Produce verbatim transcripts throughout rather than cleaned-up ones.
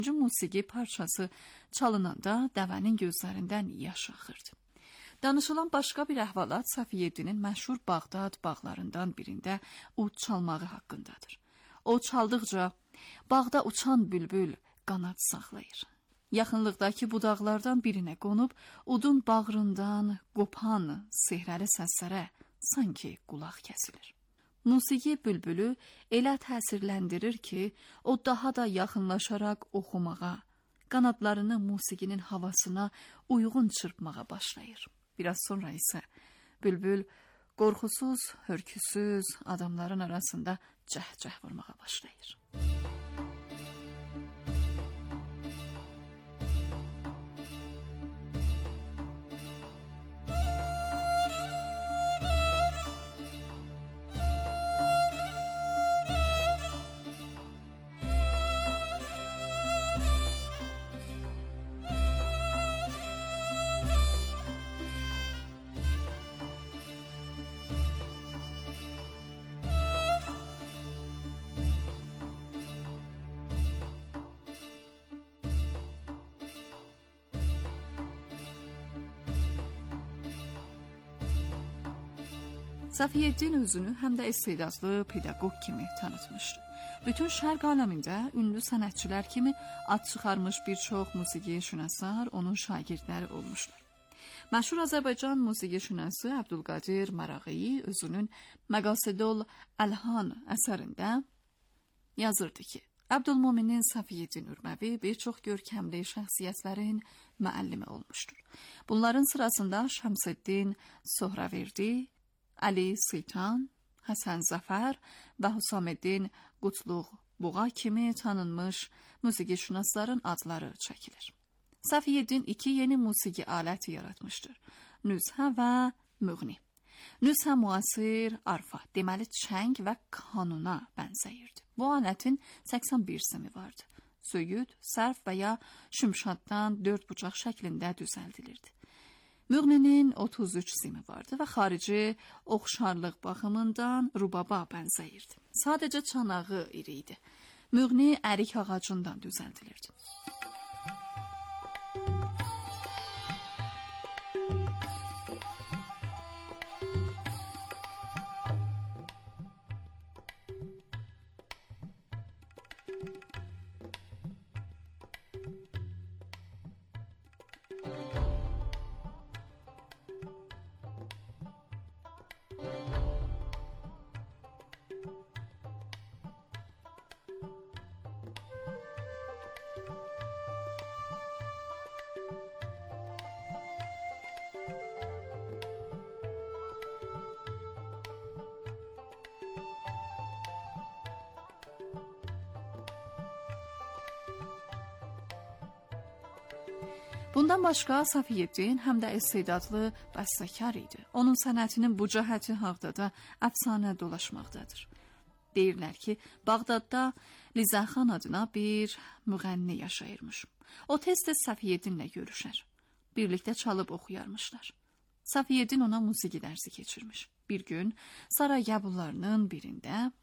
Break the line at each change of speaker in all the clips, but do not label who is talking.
Musiqi parçası çalınanda dəvənin gözlərindən yaş axırdı. Danışılan başqa bir əhvalat Səfiyyəddinin məşhur Bağdad bağlarından birində ud çalmağı haqqındadır. O çaldıqca bağda uçan bülbül qanad saxlayır. Yaxınlıqdakı budaqlardan birinə qonub, udun bağrından qopan sehrəli səslərə sanki qulaq kəsilir. Musiqi bülbülü elə təsirləndirir ki, o daha da yaxınlaşaraq oxumağa, qanadlarını musiqinin havasına uyğun çırpmağa başlayır. Biraz sonra isə bülbül qorxusuz, hörküsüz adamların arasında cəh-cəh vurmağa başlayır. Səfiyyəddin özünü həm də istedadlı pedaqoq kimi tanıtmışdı. Bütün şərq aləmində ünlü sənətçilər kimi ad çıxarmış bir çox musiqişünaslar onun şagirdləri olmuşlar. Məşhur Azərbaycan musiqişünası Əbdülqadir Maraği özünün Məqasidul Əlhan əsərində yazırdı ki, Əbdülmuminin Səfiyyəddin Ürməvi bir çox görkəmli şəxsiyyətlərin müəllimi olmuşdur. Bunların sırasında Şəmsəddin Sohraverdi, Ali Sultan, Həsən Zəfər və Hüsaməddin Qutluq Buğa kimi tanınmış musiqişünasların adları çəkilir. Səfiyyəddin iki yeni musiqi aləti yaratmışdır. Nüzhə və müğni. Nüzhə müasir arfa, deməli çəng və kanuna bənzəyirdi. Bu alətin səksən bir simi vardı. Söyüd, sərf və ya şümşaddan dörd bucaq şəklində düzəldilirdi. Müğninin otuz üç simi vardı və xarici oxşarlıq baxımından rubaba bənzəyirdi. Sadəcə çanağı iri idi. Müğni ərik ağacından düzəldilirdi. Bundan başqa Səfiyyəddin həm də istedadlı bəstəkar idi. Onun sənətinin bu cəhəti haqda əfsanə dolaşmaqdadır. Deyirlər ki, Bağdadda Lizəxan adına bir müğənni yaşayırmış. O tez-tez Səfiyyəddinlə görüşər. Birlikdə çalıb oxuyarmışlar. Səfiyyəddin ona musiqi dərsi keçirmiş. Bir gün saray qəbullarının birində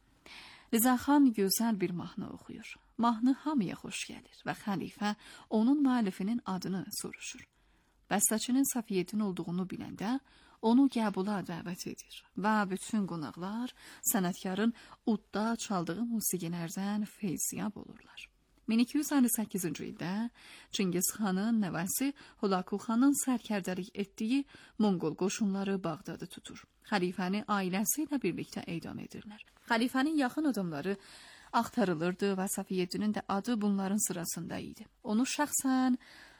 Lizəxan gözəl bir mahnı oxuyur. Mahnı hamıya xoş gəlir və xəlifə onun müəllifinin adını soruşur. Bəstəçinin Səfiyyəddin olduğunu biləndə onu qəbula dəvət edir və bütün qonaqlar sənətkarın udda çaldığı musiqilərdən feyziyab olurlar. min iki yüz əlli səkkizinci ildə Çingiz xanın nəvəsi Hulaku xanın sərkərdəlik etdiyi Monqol qoşunları Bağdadı tutur. Xəlifəni ailəsi ilə birlikdə edam edirlər. Xəlifənin yaxın adamları axtarılırdı və Səfiyyəddinin də adı bunların sırasında idi. Onu şəxsən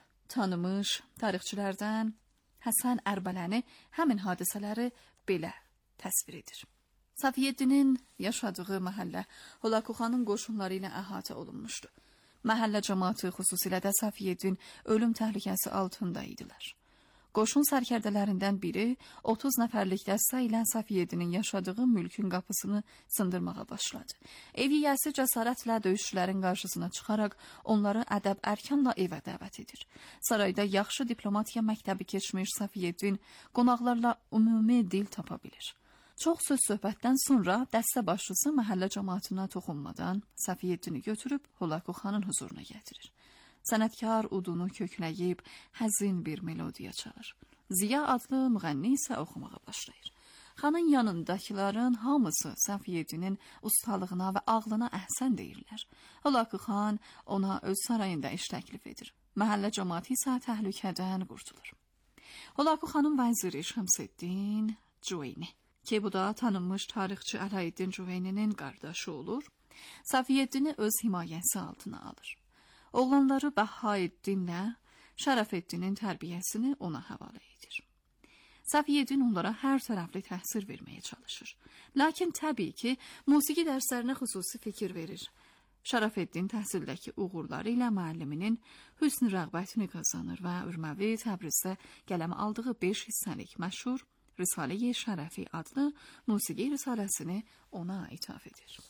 tanımış tarixçilərdən Həsən Ərbələni həmin hadisələri belə təsvir edir. Səfiyyəddinin yaşadığı məhəllə Hulaku xanın qoşunları ilə əhatə olunmuşdu. Məhəllə cəmaatı, xüsusilə də Səfiyyəddin ölüm təhlükəsi altında idilər. Qoşun sərkərdələrindən biri otuz nəfərlik dəstə ilə Səfiyyəddinin yaşadığı mülkün qapısını sındırmağa başladı. Ev yiyəsi cəsarətlə döyüşçülərin qarşısına çıxaraq onları ədəb-ərkanla evə dəvət edir. Sarayda yaxşı diplomatiya məktəbi keçmiş Səfiyyəddin qonaqlarla ümumi dil tapa bilir. Çox söz söhbətdən sonra dəstə başçısı məhəllə cəmaatına toxunmadan Səfiyyəddini götürüb Hulaku xanın huzuruna gətirir. Sənətkar udunu kökləyib həzin bir melodiya çalır. Ziya adlı müğənni isə oxumağa başlayır. Xanın yanındakıların hamısı Səfiyyəddinin ustalığına və ağlına əhsən deyirlər. Hülakü xan ona öz sarayında iş təklif edir. Məhəllə cəmaəti isə təhlükədən qurtulur. Hülakü xanın vəziri Şəmsəddin Cüveyni, ki bu da tanınmış tarixçi Ələddin Cüveyninin qardaşı olur, Səfiyyəddini öz himayəsi altına alır. Oğlanları Bəhaəddinlə Şərəfəddinin tərbiyəsini ona həvalə edir. Səfiyyəddin onlara hər tərəfli təhsil verməyə çalışır. Lakin təbii ki, musiqi dərslərinə xüsusi fikir verir. Şərəfəddin təhsildəki uğurları ilə müəlliminin hüsn rəğbətini qazanır və Ürməvi Təbrizdə qələmə aldığı beş hissəlik məşhur Risalə-i Şərəfi adlı musiqi risaləsini ona ithaf edir.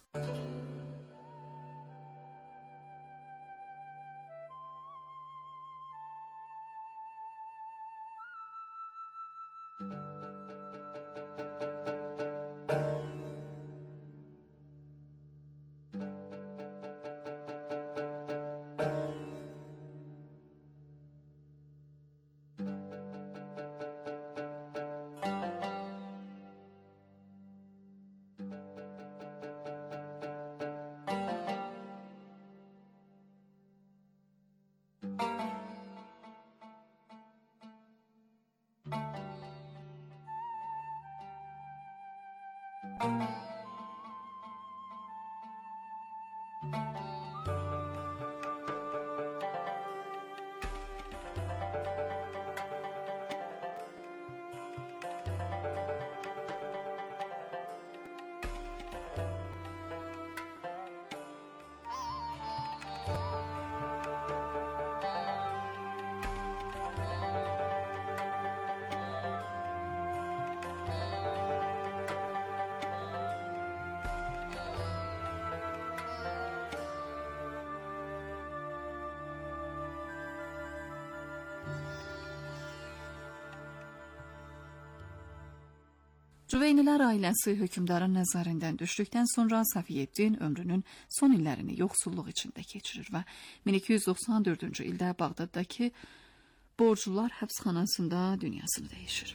Cüveynilər ailəsi hökmdarın nəzərindən düşdükdən sonra Səfiyyəddin ömrünün son illərini yoxsulluq içində keçirir və min iki yüz doxsan dördüncü ildə Bağdaddakı borclular həbsxanasında dünyasını dəyişir.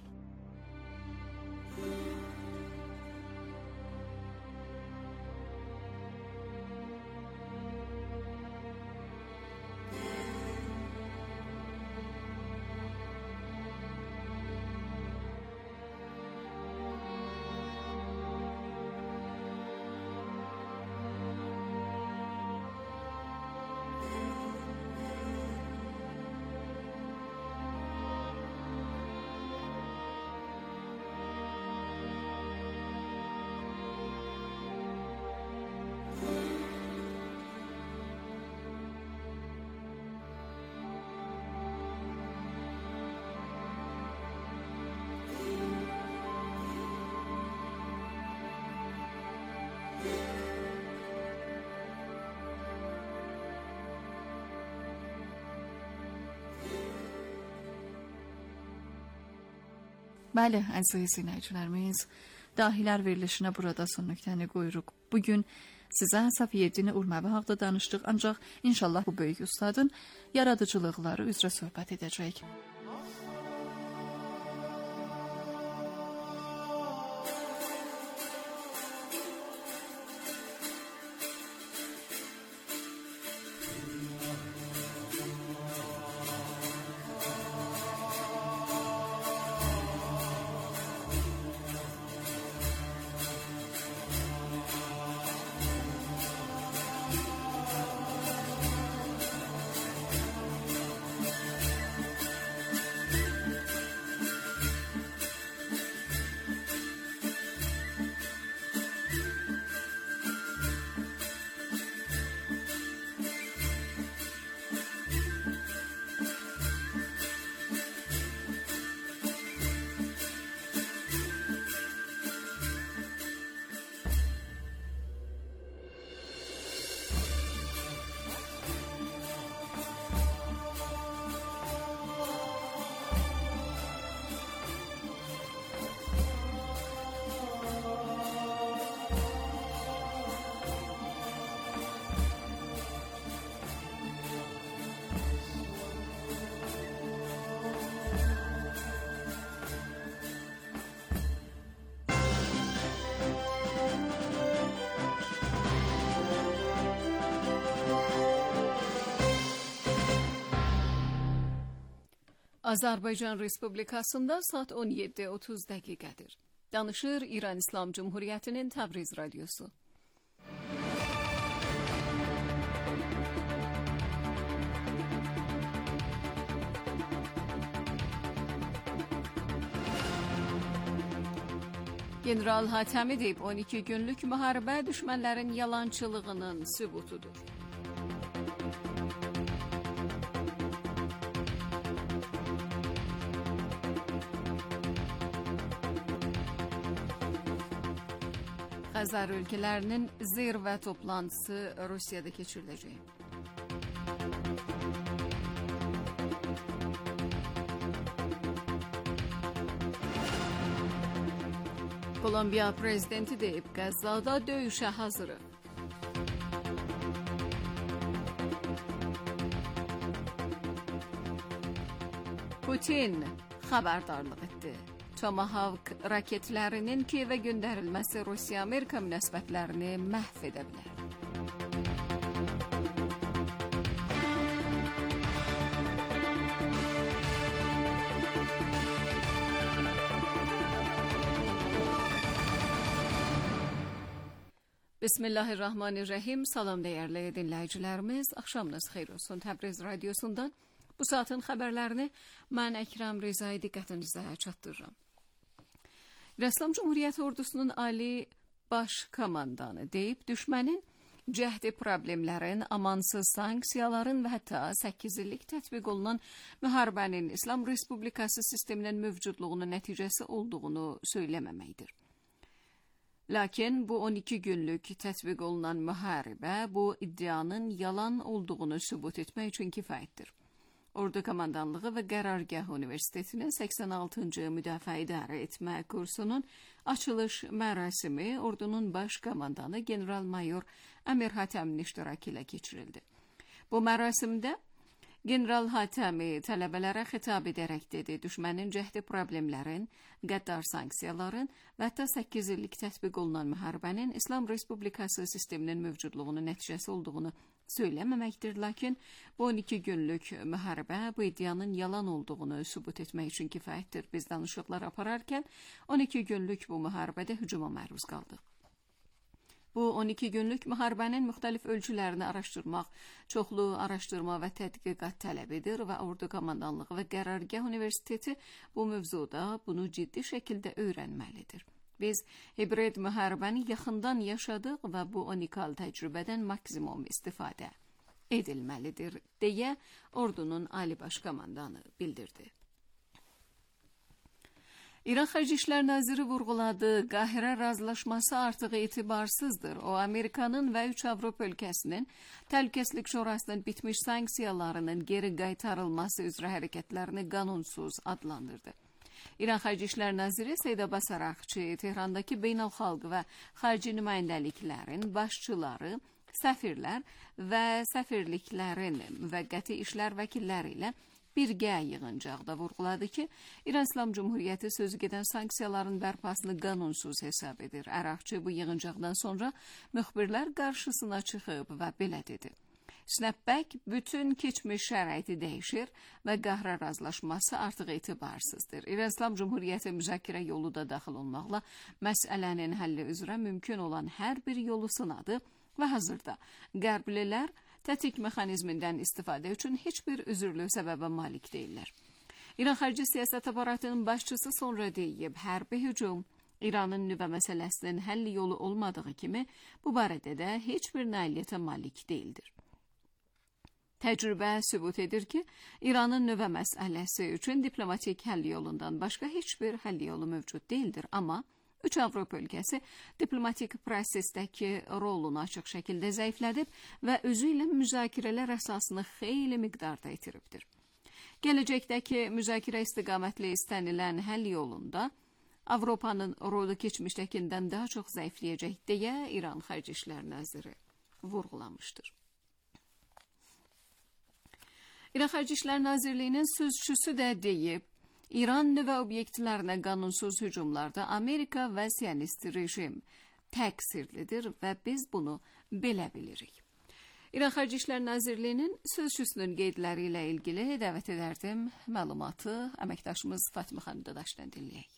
Bəli, əziz dinləyicilərimiz, Dahilər verilişinə burada son nöqtəni qoyuruq. Bugün sizə Səfiyyəddin Ürməvi haqda danışdıq, ancaq inşallah bu böyük ustadın yaradıcılıqları üzrə söhbət edəcək. Azərbaycan Respublikasında saat on yeddi otuz dəqiqədir. Danışır İran İslam Cumhuriyyətinin Təbriz Radyosu. General Hatəmi deyib on iki günlük müharibə düşmənlərin yalançılığının sübutudur. Xəzər ölkələrinin zirvə toplantısı Rusiyada keçiriləcək. Kolombiya prezidenti deyib, Qəzzada döyüşə hazırıq. Putin xəbərdarlıq etdi. Tomahawk raketlərinin Kiyevə göndərilməsi Rusiya-Amerika münasibətlərini məhv edə bilər. Bismillahirrahmanirrahim. Salam dəyərli dinləyicilərimiz. Axşamınız xeyir olsun. Təbriz Radyosu'ndan bu saatin xəbərlərini mən Əkrəm Rizai diqqətinizə çatdırıram. İslam Cumhuriyyəti ordusunun Ali Baş Komandanı deyib, düşmənin cəhdi problemlərin, amansız sanksiyaların və hətta səkkiz illik tətbiq olunan müharibənin İslam Respublikası sisteminin mövcudluğunun nəticəsi olduğunu söyləməməkdir. Lakin bu on iki günlük tətbiq olunan müharibə bu iddianın yalan olduğunu sübut etmək üçün kifayətdir. Ordu Komandanlığı və Qərargah Universitetinin səksən altıncı Müdafiə İdarə Etmə kursunun açılış mərasimi ordunun baş komandanı General-Mayor Əmir Hatəmin iştirakı ilə keçirildi. Bu mərasimdə General Hatəmi tələbələrə xitab edərək dedi, düşmənin cəhdi problemlərin, qəddar sanksiyaların və hətta səkkiz illik tətbiq olunan müharibənin İslam Respublikası sisteminin mövcudluğunun nəticəsi olduğunu söyləməməkdir, lakin bu on iki günlük müharibə bu iddianın yalan olduğunu sübut etmək üçün kifayətdir. Biz danışıqlar apararkən on iki günlük bu müharibədə hücuma məruz qaldıq. Bu on iki günlük müharibənin müxtəlif ölçülərini araşdırmaq, çoxlu araşdırma və tədqiqat tələb edir və Ordu Komandanlığı və Qərargah Universiteti bu mövzuda bunu ciddi şəkildə öyrənməlidir. Biz hibrid müharibəni yaxından yaşadıq və bu unikal təcrübədən maksimum istifadə edilməlidir, deyə ordunun Ali Baş Komandanı bildirdi. İran Xarici İşlər Naziri vurğuladı, Qahirə razılaşması artıq etibarsızdır. O, Amerikanın və üç Avropa ölkəsinin Təhlükəsizlik Şurasının bitmiş sanksiyalarının geri qaytarılması üzrə hərəkətlərini qanunsuz adlandırdı. İran Xarici İşlər Naziri Seyid Abbas Araqçı, Tehrandakı beynəlxalq və xarici nümayəndəliklərin başçıları, səfirlər və səfirliklərin müvəqqəti işlər vəkilləri ilə birgə yığıncaqda vurğuladı ki, İran İslam Cumhuriyyəti sözü gedən sanksiyaların bərpasını qanunsuz hesab edir. Araqçı bu yığıncaqdan sonra müxbirlər qarşısına çıxıb və belə dedi. Snapback bütün keçmiş şəraiti dəyişir və Qahirə razılaşması artıq etibarsızdır. İran İslam Cumhuriyyəti müzakirə yolu da daxil olmaqla məsələnin həlli üzrə mümkün olan hər bir yolu sınadı və hazırda qərblilər tətik mexanizmindən istifadə üçün heç bir üzürlü səbəbə malik deyirlər. İran xarici siyasət aparatının başçısı sonra deyib, hərbi hücum İranın nüvə məsələsinin həlli yolu olmadığı kimi bu barədə də heç bir nailiyyətə malik deyildir. Təcrübə sübut edir ki, İranın nüvə məsələsi üçün diplomatik həll yolundan başqa heç bir həll yolu mövcud deyildir, amma üç Avropa ölkəsi diplomatik prosesdəki rolunu açıq şəkildə zəiflədib və özü ilə müzakirələr əsasını xeyli miqdarda itiribdir. Gələcəkdəki müzakirə istiqamətli istənilən həll yolunda Avropanın rolu keçmişdəkindən daha çox zəifləyəcək deyə İran Xarici İşlər Naziri vurğulamışdır. İran Xarici İşlər Nazirliyinin sözçüsü də deyib, İran nüvə obyektlərinə qanunsuz hücumlarda Amerika və Siyonist rejim təqsirlidir və biz bunu belə bilirik. İran Xarici İşlər Nazirliyinin sözçüsünün qeydləri ilə ilgili dəvət edərdim məlumatı əməkdaşımız Fatimə xanım Dadaşdan dinləyək.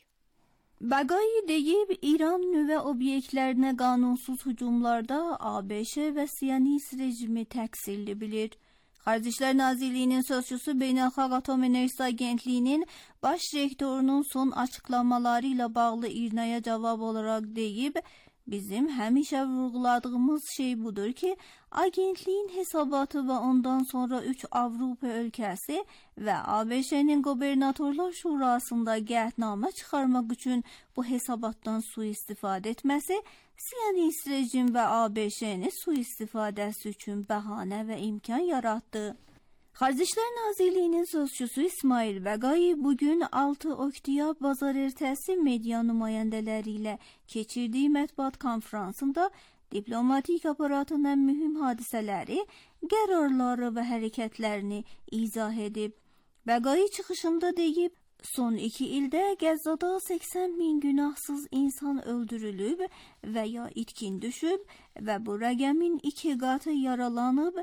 Bəqai deyib, İran nüvə obyektlərinə qanunsuz hücumlarda A B Ş və Siyonist rejimi təqsirli bilir. Xarici İşlər Nazirliyinin sözçüsü Beynəlxalq Atom Enerjisi Agentliyinin baş direktorunun son açıqlamaları ilə bağlı İRNA-ya cavab olaraq deyib, bizim həmişə vurğuladığımız şey budur ki, agentliyin hesabatı və ondan sonra üç Avropa ölkəsi və A B Ş'nin Qubernatorlar Şurasında qətnamə çıxarmaq üçün bu hesabatdan sui-istifadə etməsi, Siyonist rejim və A B Ş'nin sui-istifadəsi üçün bəhanə və imkan yaratdı. Xarici İşlər Nazirliyinin sözçüsü İsmail Bəqai bugün altı oktyabr bazar ertəsi media nümayəndələri ilə keçirdiyi mətbuat konferansında diplomatik aparatın ən mühüm hadisələri, qərarları və hərəkətlərini izah edib. Bəqai çıxışında deyib, son iki ildə Qəzzada səksən min günahsız insan öldürülüb və ya itkin düşüb və bu rəqəmin iki qatı yaralanıb,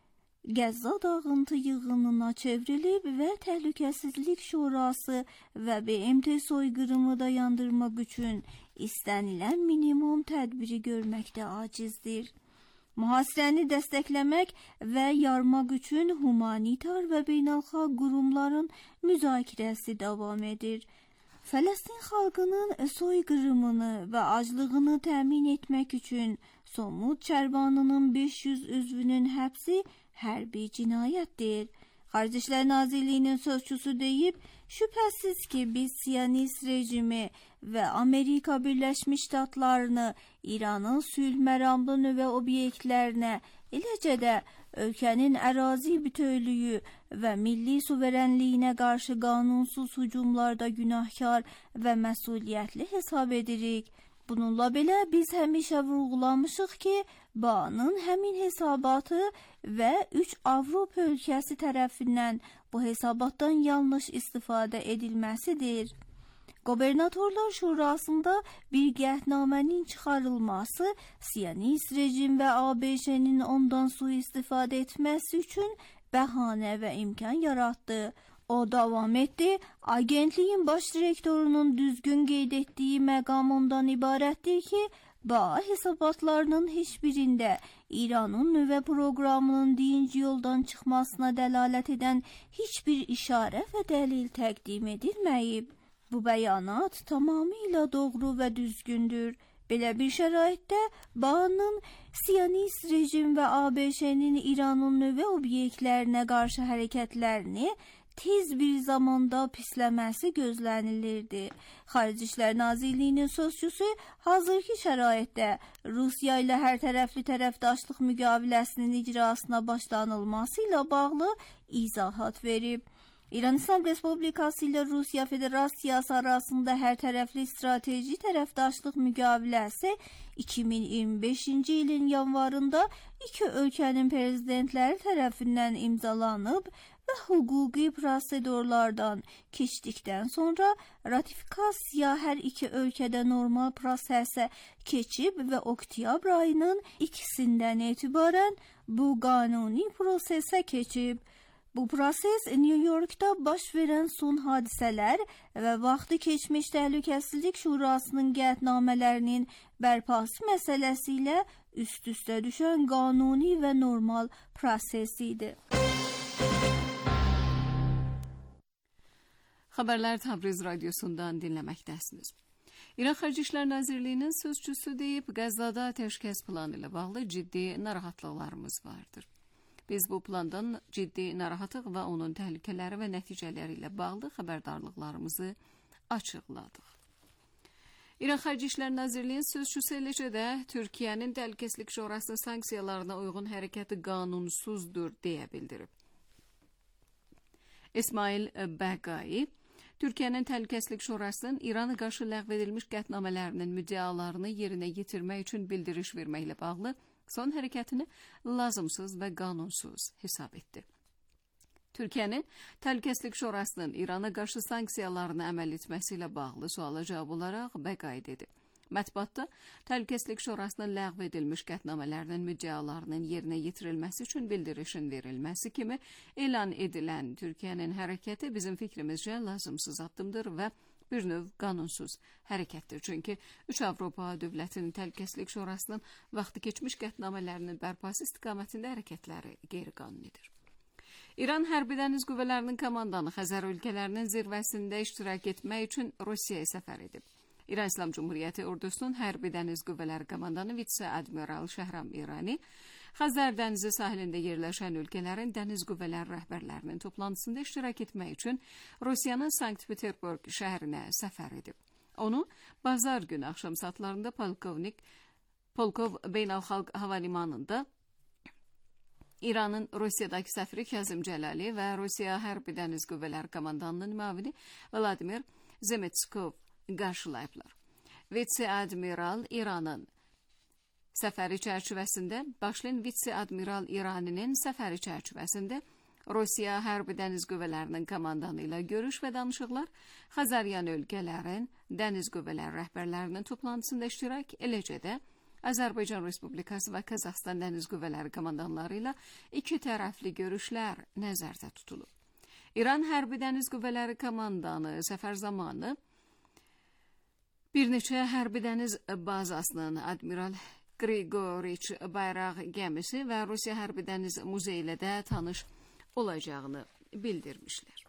Qəzza dağıntı yığınına çevrilib və Təhlükəsizlik Şurası və B M T soyqırımı dayandırmaq üçün istənilən minimum tədbiri görməkdə acizdir. Mühasirəni dəstəkləmək və yarmaq üçün humanitar və beynəlxalq qurumların müzakirəsi davam edir. Fələstin xalqının soyqırımını və aclığını təmin etmək üçün Somut Çərvanının beş yüz üzvünün həbsi hərbi cinayətdir. Xarici İşlər Nazirliyinin sözçüsü deyib, şübhəsiz ki, biz Siyonist rejimi və Amerika Birləşmiş Ştatlarını İranın sülh məramlı nüvə obyektlərinə, eləcə də ölkənin ərazi bütövlüyü və milli suverenliyinə qarşı qanunsuz hücumlarda günahkar və məsuliyyətli hesab edirik. Bununla belə biz həmişə vurğulamışıq ki, B A-nın həmin hesabatı və üç Avropa ölkəsi tərəfindən bu hesabatdan yanlış istifadə edilməsidir. Qubernatorlar Şurasında bir qətnamənin çıxarılması Siyonist rejim və A B Ş'nin ondan sui-istifadə etməsi üçün bəhanə və imkan yaratdı. O davam etdi, agentliyin baş direktorunun düzgün qeyd etdiyi məqam ondan ibarətdir ki, B A hesabatlarının heç birində İranın nüvə proqramının dinc yoldan çıxmasına dəlalət edən heç bir işarə və dəlil təqdim edilməyib. Bu bəyanat tamamilə doğru və düzgündür. Belə bir şəraitdə B A-nın Siyonist rejim və A B Ş'nin İranın nüvə obyektlərinə qarşı hərəkətlərini tez bir zamanda pisləməsi gözlənilirdi. Xarici İşlər Nazirliyinin sözçüsü hazırki şəraitdə Rusiya ilə hər tərəfli tərəfdaşlıq müqaviləsinin icrasına başlanılması ilə bağlı izahat verib. İran İslam Respublikası ilə Rusiya Federasiyası arasında hər tərəfli strateji tərəfdaşlıq müqaviləsi iki min iyirmi beşinci ilin yanvarında iki ölkənin prezidentləri tərəfindən imzalanıb və hüquqi prosedurlardan keçdikdən sonra ratifikasiya hər iki ölkədə normal prosesə keçib və oktyabr ayının ikisindən etibarən bu qanuni prosesə keçib. Bu proses New York'da baş verən son hadisələr və vaxtı keçmiş Təhlükəsizlik Şurasının qətnamələrinin bərpası məsələsi ilə üst-üstə düşən qanuni və normal proses idi.
Xəbərlər Təbriz radiosundan dinləməkdəsiniz. İran Xarici İşlər Nazirliyinin sözçüsü deyib, Qəzzada atəşkəs planı ilə bağlı ciddi narahatlıqlarımız vardır. Biz bu plandan ciddi narahatlıq və onun təhlükələri və nəticələri ilə bağlı xəbərdarlıqlarımızı açıqladıq. İran Xarici İşlər Nazirliyinin sözçüsü eləcə də Türkiyənin Təhlükəsizlik Şurasının sanksiyalarına uyğun hərəkəti qanunsuzdur deyə bildirib. İsmail Bəqai, Türkiyənin Təhlükəsizlik Şurasının İrana qarşı ləğv edilmiş qətnamələrinin müddialarını yerinə yetirmək üçün bildiriş verməklə bağlı son hərəkətini lazımsız və qanunsuz hesab etdi. Türkiyənin Təhlükəsizlik Şurasının İrana qarşı sanksiyalarını əməl etməsi ilə bağlı suala cavab olaraq Bəqai dedi. Mətbuatda Təhlükəsizlik Şurasının ləğv edilmiş qətnamələrinin müddəalarının yerinə yetirilməsi üçün bildirişin verilməsi kimi elan edilən Türkiyənin hərəkəti bizim fikrimizcə lazımsız addımdır və bir növ qanunsuz hərəkətdir. Çünki üç Avropa dövlətinin Təhlükəsizlik Şurasının vaxtı keçmiş qətnamələrinin bərpası istiqamətində hərəkətləri qeyri-qanunidir. İran Hərbi Dəniz Qüvvələrinin komandanı Xəzər ölkələrinin zirvəsində iştirak etmək üçün Rusiyaya səfər edib. İran İslam Cumhuriyyəti ordusunun Hərbi Dəniz Qüvvələri komandanı vitse-admiral Şəhram İrani, Xəzər dənizi sahilində yerləşən ölkələrin dəniz qüvvələri rəhbərlərinin toplantısında iştirak etmək üçün Rusiyanın Sankt-Peterburg şəhərinə səfər edib. Onu bazar günü axşam saatlarında Polkovnik Polkov Beynəlxalq Hava Limanında İranın Rusiyadakı səfiri Kazım Cəlali və Rusiya Hərbi Dəniz Qüvvələri komandanının müavini Vladimir Zemetskov qarşılayıblar. Vitse-admiral İranın səfəri çərçivəsində, başlayan vitse-admiral İraninin səfəri çərçivəsində Rusiya Hərbi Dəniz Qüvvələrinin komandanı ilə görüş və danışıqlar, Xəzəryan ölkələrin dəniz qüvvələri rəhbərlərinin toplantısında iştirak, eləcə də Azərbaycan Respublikası və Qazaxstan dəniz qüvvələri komandanları ilə iki tərəfli görüşlər nəzərdə tutulub. İran Hərbi Dəniz Qüvvələri komandanı səfər zamanı bir neçə hərbi dəniz bazasının Admiral Grigoriç bayraq gəmisi və Rusiya Hərbi Dəniz Muzeyi ilə də tanış olacağını bildirmişlər.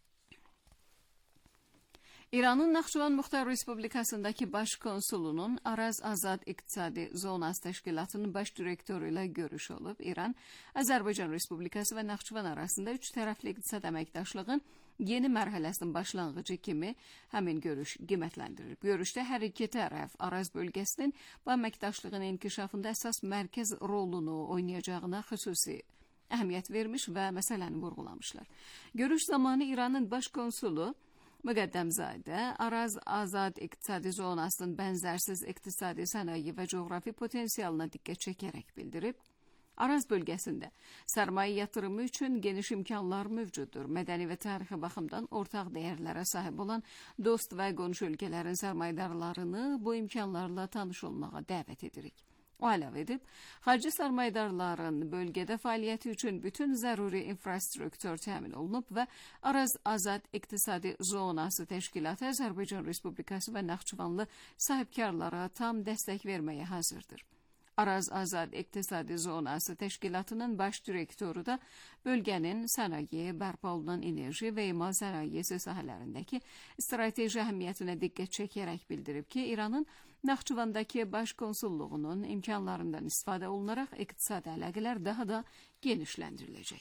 İranın Naxçıvan Muxtar Respublikasındakı baş konsulunun Araz Azad İqtisadi Zonası Təşkilatının baş direktoru ilə görüş olub. İran, Azərbaycan Respublikası və Naxçıvan arasında üç tərəfli iqtisad əməkdaşlığın yeni mərhələsinin başlanğıcı kimi həmin görüş qiymətləndirilib. Görüşdə hər iki tərəf Araz bölgəsinin bu əməkdaşlığın inkişafında əsas mərkəz rolunu oynayacağına xüsusi əhəmiyyət vermiş və məsələni vurğulamışlar. Görüş zamanı İranın baş konsulu Müqəddəmzadə Araz Azad İqtisadi Zonasının bənzərsiz iqtisadi, sənaye və coğrafi potensialına diqqət çəkərək bildirib, Araz bölgəsində sərmayə yatırımı üçün geniş imkanlar mövcuddur. Mədəni və tarixi baxımdan ortaq dəyərlərə sahib olan dost və qonşu ölkələrin sərmayədarlarını bu imkanlarla tanış olmağa dəvət edirik. O əlavə edib, xarici sərmayədarların bölgədə fəaliyyəti üçün bütün zəruri infrastruktur təmin olunub və Araz Azad İqtisadi Zonası Təşkilatı Azərbaycan Respublikası və Naxçıvanlı sahibkarlara tam dəstək verməyə hazırdır. Araz Azad İqtisadi Zonası Təşkilatının baş direktoru da bölgənin sənaye, bərpa olunan enerji və emal sənayesi sahələrindəki strateji əhəmiyyətinə diqqət çəkərək bildirib ki, İranın Naxçıvandakı baş konsulluğunun imkanlarından istifadə olunaraq iqtisadi əlaqələr daha da genişləndiriləcək.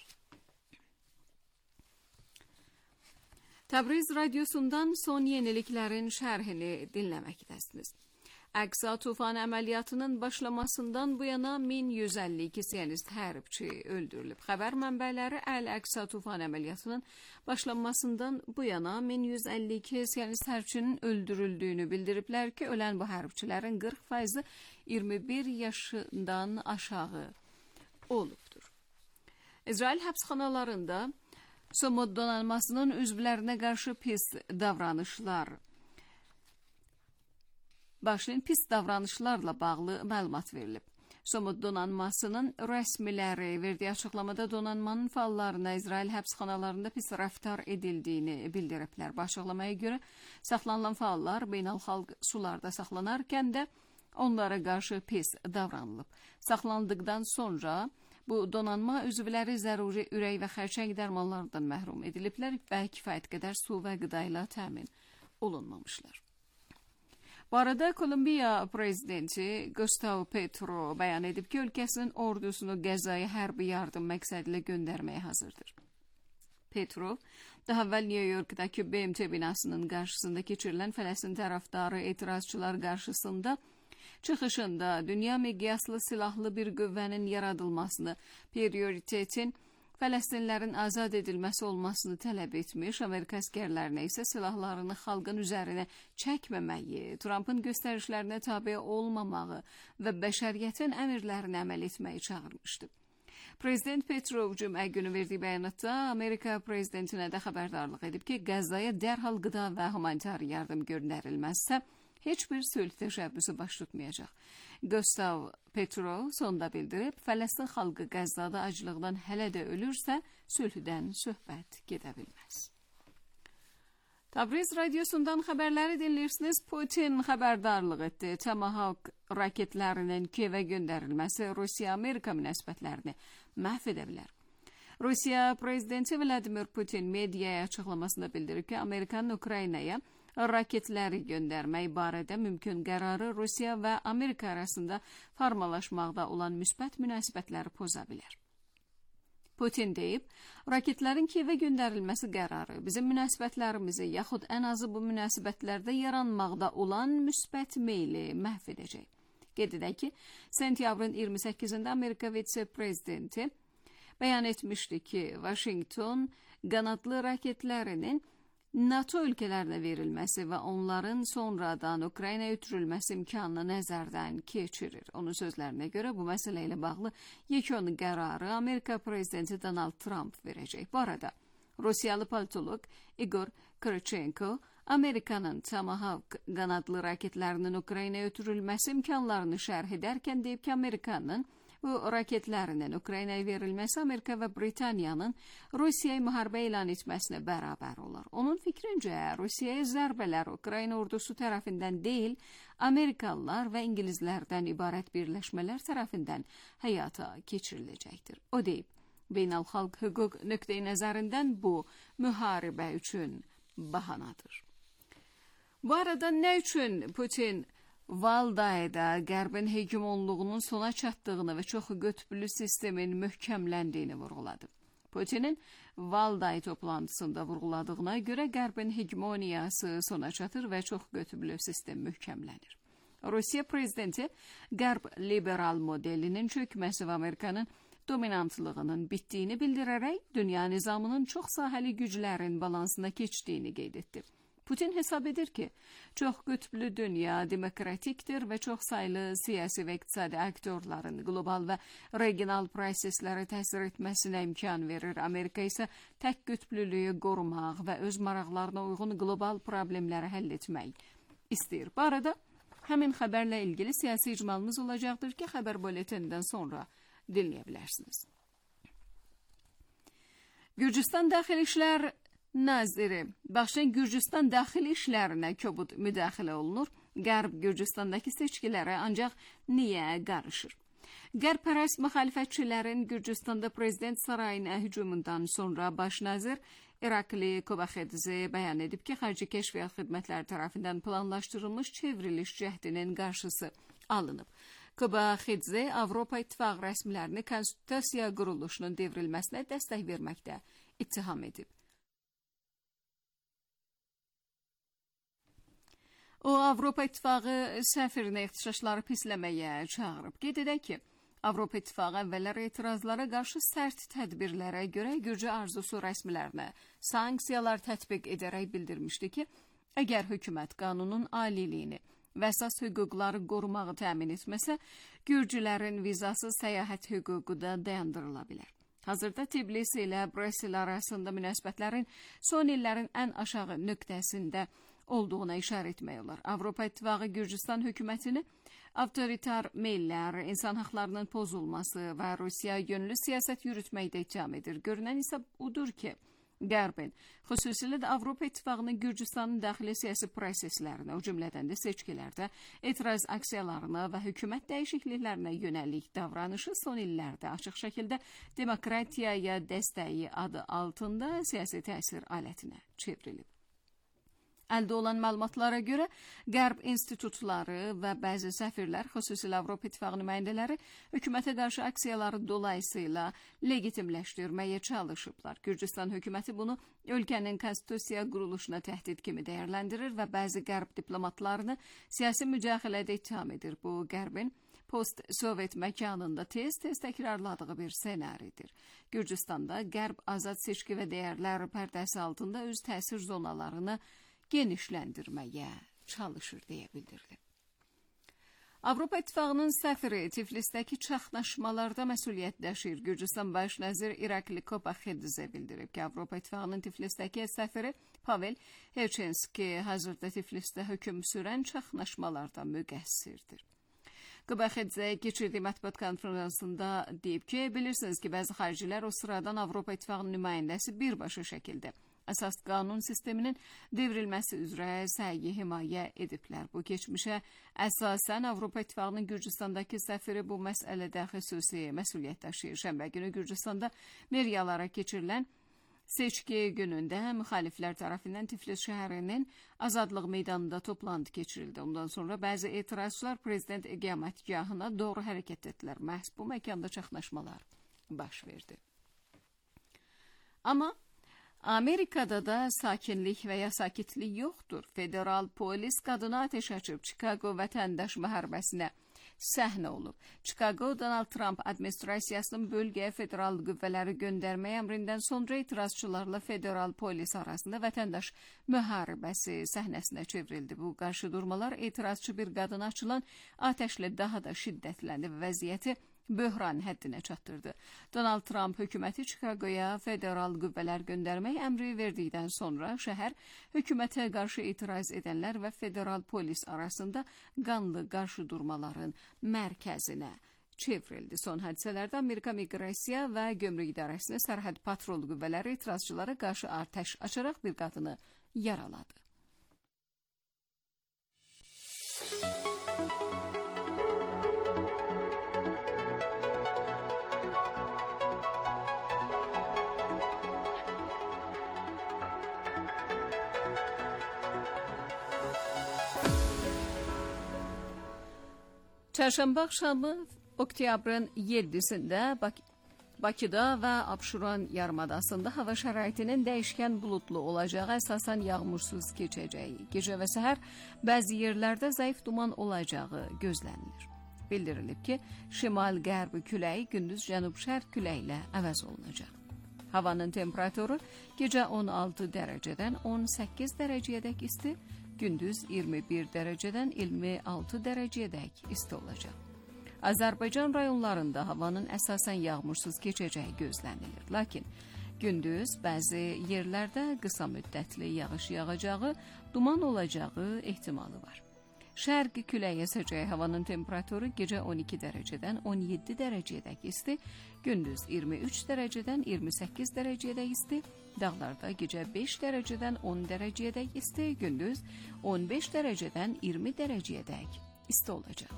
Təbriz radyosundan son yeniliklərin şərhini dinləməkdəsiniz. Əqsa tufan əməliyyatının başlamasından bu yana min yüz əlli iki siyonist hərbçi öldürülüb. Xəbər mənbələri Əl-Əqsa tufan əməliyyatının başlanmasından bu yana min yüz əlli iki siyonist hərbçinin öldürüldüyünü bildiriblər ki, ölən bu hərbçilərin qırx faizi iyirmi bir yaşından aşağı olubdur. İsrail həbsxanalarında Somod donanmasının üzvlərinə qarşı pis davranışlar başlayan pis davranışlarla bağlı məlumat verilib. Somod donanmasının rəsmiləri verdiyi açıqlamada donanmanın fəallarına İsrail həbsxanalarında pis rəftar edildiyini bildiriblər. Bu açıqlamaya görə saxlanılan fəallar beynəlxalq sularda saxlanarkən də onlara qarşı pis davranılıb. Saxlandıqdan sonra bu donanma üzvləri zəruri ürək və xərçəng dərmanlarından məhrum ediliblər və kifayət qədər su və qıda ilə təmin olunmamışlar. Bu arada Kolumbiya prezidenti Gustavo Petro bəyan edib ki, ölkəsinin ordusunu Qəzzaya hərbi yardım məqsədilə göndərməyə hazırdır. Petro, daha əvvəl New Yorkdakı B M T binasının qarşısında keçirilən Fələstin tərəfdarı etirazçılar qarşısında çıxışında dünya miqyaslı silahlı bir qüvvənin yaradılmasını, prioritetin Fələstinlərin azad edilməsi olmasını tələb etmiş, Amerika əskərlərinə isə silahlarını xalqın üzərinə çəkməməyi, Trumpın göstərişlərinə tabe olmamağı və bəşəriyyətin əmrlərinə əməl etməyi çağırmışdı. Prezident Petro cümə günü verdiyi bəyanatda Amerika prezidentinə də xəbərdarlıq edib ki, Qəzzaya dərhal qıda və humanitar yardım göndərilməzsə, heç bir sülh təşəbbüsü baş tutmayacaq. Gustav Petro sonda bildirib, Fələstin xalqı Qəzzada aclıqdan hələ də ölürsə, sülhdən söhbət gedə bilməz. Tabriz radyosundan xəbərləri dinləyirsiniz. Putin xəbərdarlıq etdi. Tomahawk raketlərinin Kiyevə göndərilməsi Rusiya-Amerika münasibətlərini məhv edə bilər. Rusiya prezidenti Vladimir Putin mediaya açıqlamasında bildirib ki, Amerikanın Ukraynaya raketləri göndərmək barədə mümkün qərarı Rusiya və Amerika arasında formalaşmaqda olan müsbət münasibətləri poza bilər. Putin deyib, raketlərin Kiyevə göndərilməsi qərarı bizim münasibətlərimizi, yaxud ən azı bu münasibətlərdə yaranmaqda olan müsbət meyli məhv edəcək. Qeyd edək ki, sentyabrın iyirmi səkkizində Amerika vitse-prezidenti bəyan etmişdi ki, Washington qanadlı raketlərinin NATO ölkələrinə verilməsi və onların sonradan Ukraynaya ötürülməsi imkanını nəzərdən keçirir. Onun sözlərinə görə bu məsələ ilə bağlı yekun qərarı Amerika prezidenti Donald Trump verəcək. Bu arada Rusiyalı politolog Igor Kirichenko Amerikanın Tomahawk qanadlı raketlərinin Ukraynaya ötürülməsi imkanlarını şərh edərkən deyib ki, Amerikanın bu raketlərinin Ukraynaya verilməsi Amerika və Britaniyanın Rusiyaya müharibə elan etməsinə bərabər olar. Onun fikrincə, Rusiyaya zərbələr Ukrayna ordusu tərəfindən deyil, Amerikalılar və İngilizlərdən ibarət birləşmələr tərəfindən həyata keçiriləcəkdir. O deyib, beynəlxalq hüquq nöqteyi nəzərindən bu müharibə üçün bahanadır. Bu arada nə üçün Putin Valdayda Qərbin hegemonluğunun sona çatdığını və çox qütblü sistemin möhkəmləndiyini vurğuladı. Putinin Valday toplantısında vurğuladığına görə Qərbin hegemoniyası sona çatır və çox qütblü sistem möhkəmlənir. Rusiya prezidenti Qərb liberal modelinin çökməsi və Amerikanın dominantlığının bitdiyini bildirərək dünya nizamının çox sahəli güclərin balansına keçdiyini qeyd etdi. Putin hesab edir ki, çox qütblü dünya demokratikdir və çox saylı siyasi və iqtisadi aktörlərin qlobal və regional proseslərə təsir etməsinə imkan verir. Amerika isə tək qütblülüyü qorumaq və öz maraqlarına uyğun qlobal problemləri həll etmək istəyir. Bu arada, həmin xəbərlə ilgili siyasi icmalımız olacaqdır ki, xəbər bulletinindən sonra dinləyə bilərsiniz. Gürcüstan Daxili İşlər Naziri, Başın Gürcüstan daxili işlərinə kobud müdaxilə olunur. Qərb Gürcüstandakı seçkilərə ancaq niyə qarışır? Qərb-pərəst müxalifətçilərin Gürcüstanda prezident sarayına hücumundan sonra baş nazir Irakli Kobaxidze bəyan edib ki, xarici kəşfiyyat xidmətləri tərəfindən planlaşdırılmış çevriliş cəhdinin qarşısı alınıb. Kobaxidze Avropa İttifaqı rəsmilərini konstitusiya quruluşunun devrilməsinə dəstək verməkdə ittiham edib. O, Avropa İttifaqı səfirinə ixtişaşları pisləməyə çağırıb. Qeyd edək ki, Avropa İttifaqı əvvəllər etirazlara qarşı sərt tədbirlərə görə Gürcü arzusu rəsmilərinə sanksiyalar tətbiq edərək bildirmişdi ki, əgər hökumət qanunun aliliyini və əsas hüquqları qorumağı təmin etməsə, Gürcülərin vizasız səyahət hüququ da dayandırıla bilər. Hazırda Tbilisi ilə Brüssel arasında münasibətlərin son illərin ən aşağı nöqtəsində olduğuna işarə etmək olar. Avropa İttifaqı Gürcüstan hökumətini avtoritar meyllər, insan haqlarının pozulması və Rusiya yönlü siyasət yürütməkdə ittiham edir. Görünən isə odur ki, Qərbin, xüsusilə də Avropa İttifaqının Gürcüstanın daxili siyasi proseslərinə, o cümlədən də seçkilərdə etiraz aksiyalarına və hökumət dəyişikliklərinə yönəlik davranışı son illərdə açıq şəkildə demokratiyaya dəstəyi adı altında siyasi təsir alətinə çevrilib. Əldə olan məlumatlara görə Qərb institutları və bəzi səfirlər, xüsusilə Avropa İttifaqı nümayəndələri hökumətə qarşı aksiyaları dolayısıyla legitimləşdirməyə çalışıblar. Gürcüstan hökuməti bunu ölkənin konstitusiya quruluşuna təhdid kimi dəyərləndirir və bəzi Qərb diplomatlarını siyasi müdaxilədə ittiham edir. Bu, Qərbin post-Sovet məkanında tez-tez təkrarladığı bir senaridir. Gürcüstanda Qərb azad seçki və dəyərlər pərdəsi altında öz təsir zonalarını genişləndirməyə çalışır deyə bildirilib. Avropa İttifaqının səfiri Tiflisdəki çaxnaşmalarda məsuliyyət daşıyır. Gürcüstan baş nazir İrakli Kopaxidze bildirib ki, Avropa İttifaqının Tiflisdəki səfiri Pavel Herchenski hazırda Tiflisdə hökm sürən çaxnaşmalarda müqəssirdir. Kopaxidze keçirdiyi mətbuat konferansında deyib ki, bilirsiniz ki, bəzi xaricilər o sıradan Avropa İttifaqının nümayəndəsi birbaşa şəkildə əsas qanun sisteminin devrilməsi üzrə səyi himayə ediblər. Bu keçmişə əsasən Avropa İttifaqının Gürcüstandakı səfiri bu məsələdə xüsusi məsuliyyət daşıyır. Şənbə günü Gürcüstanda meriyalara keçirilən seçki günündə müxaliflər tərəfindən Tiflis şəhərinin Azadlıq meydanında toplantı keçirildi. Ondan sonra bəzi etirazçılar prezident iqamətgahına doğru hərəkət etdilər. Məhz bu məkanda çaxnaşmalar baş verdi. Amma Amerikada da sakinlik və ya sakitlik yoxdur. Federal polis qadına ateş açıb Chicago vətəndaş müharibəsinə səhnə olub. Chicago, Donald Trump administrasiyasının bölgəyə federal qüvvələri göndərmək əmrindən sonra etirazçılarla federal polis arasında vətəndaş müharibəsi səhnəsinə çevrildi. Bu qarşıdurmalar etirazçı bir qadına açılan atəşlə daha da şiddətləndi və vəziyyəti böhran həddinə çatdırdı. Donald Trump hökuməti Chicagoya federal qüvvələr göndərmək əmri verdikdən sonra şəhər hökumətə qarşı etiraz edənlər və federal polis arasında qanlı qarşıdurmaların mərkəzinə çevrildi. Son hadisələrdə Amerika Miqrasiya və Gömrük İdarəsinin sərhəd patrol qüvvələri etirazçılara qarşı atəş açaraq bir qadını yaraladı. Çərşənbə axşamı oktyabrın yeddisində Bak Bakıda və Abşeron yarımadasında hava şəraitinin dəyişkən bulutlu olacağı, əsasən yağmursuz keçəcəyi, gecə və səhər bəzi yerlərdə zəif duman olacağı gözlənilir. Bildirilib ki, şimal-qərbi küləyi gündüz cənub-şərq küləyi ilə əvəz olunacaq. Havanın temperaturu gecə on altı dərəcədən on səkkiz dərəcəyədək isti, gündüz iyirmi bir dərəcədən iyirmi altı dərəcəyədək isti olacaq. Azərbaycan rayonlarında havanın əsasən yağmursuz keçəcəyi gözlənilir. Lakin gündüz bəzi yerlərdə qısa müddətli yağış yağacağı, duman olacağı ehtimalı var. Şərqi küləyə əsəcək, havanın temperaturu gecə on iki dərəcədən on yeddi dərəcəyədək isti, gündüz iyirmi üç dərəcədən iyirmi səkkiz dərəcəyədək isti, dağlarda gecə beş dərəcədən on dərəcəyədək isti, gündüz on beş dərəcədən iyirmi dərəcəyədək isti olacaq.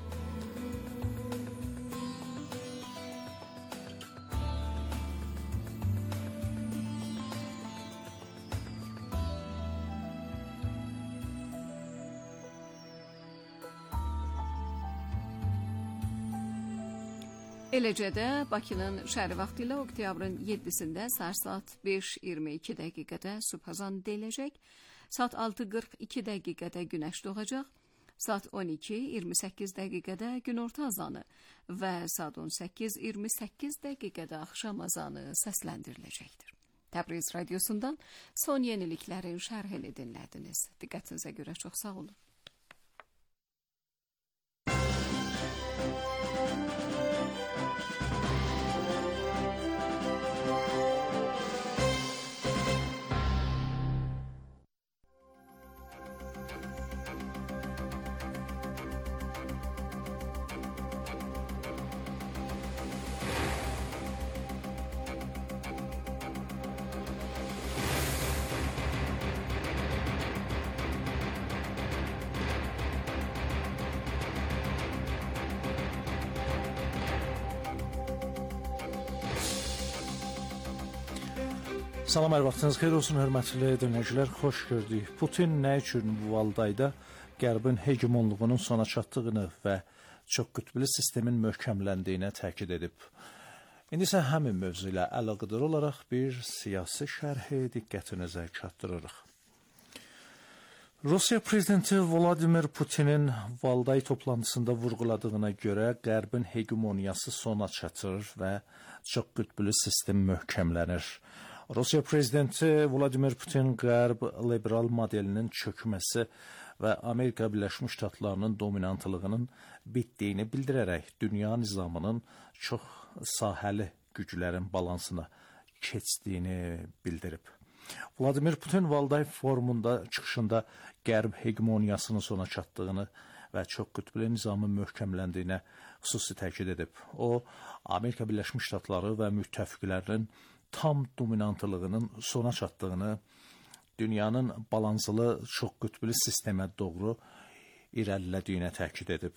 Eləcə də Bakının şəhəri vaxtı ilə oktyabrın yeddisində səhər saat beş iyirmi iki dəqiqədə sübhazan deyiləcək, saat altı qırx iki dəqiqədə günəş doğacaq, saat on iki iyirmi səkkiz dəqiqədə günorta azanı və saat on səkkiz iyirmi səkkiz dəqiqədə axşam azanı səsləndiriləcəkdir. Təbriz radiosundan son yeniliklərin şərhini dinlədiniz. Diqqətinizə görə çox sağ olun.
Salam, hər vaxtınız xeyir olsun, hörmətli dinləyicilər, xoş gördük. Putin nə üçün bu valdayda Qərbin hegemonluğunun sona çatdığını və çox qütbülü sistemin möhkəmləndiyini təkid edib. İndi isə həmin mövzu ilə əlaqədar olaraq bir siyasi şərhi diqqətinizə çatdırırıq. Rusiya prezidenti Vladimir Putinin Valday toplantısında vurğuladığına görə Qərbin hegemoniyası sona çatır və çox qütbülü sistem möhkəmlənir. Rusiya prezidenti Vladimir Putin Qərb liberal modelinin çökməsi və Amerika Birləşmiş Ştatlarının dominantlığının bitdiyini bildirərək dünya nizamının çox sahəli güclərin balansına keçdiyini bildirib. Vladimir Putin Valday forumunda çıxışında Qərb hegemoniyasının sona çatdığını və çox qütbli nizamın möhkəmləndiyinə xüsusi təkid edib. O, Amerika Birləşmiş Ştatları və müttəfiqlərinin tam dominantlığının sona çatdığını, dünyanın balanslı çox qütbli sistemə doğru irəlilədiyinə təkid edib.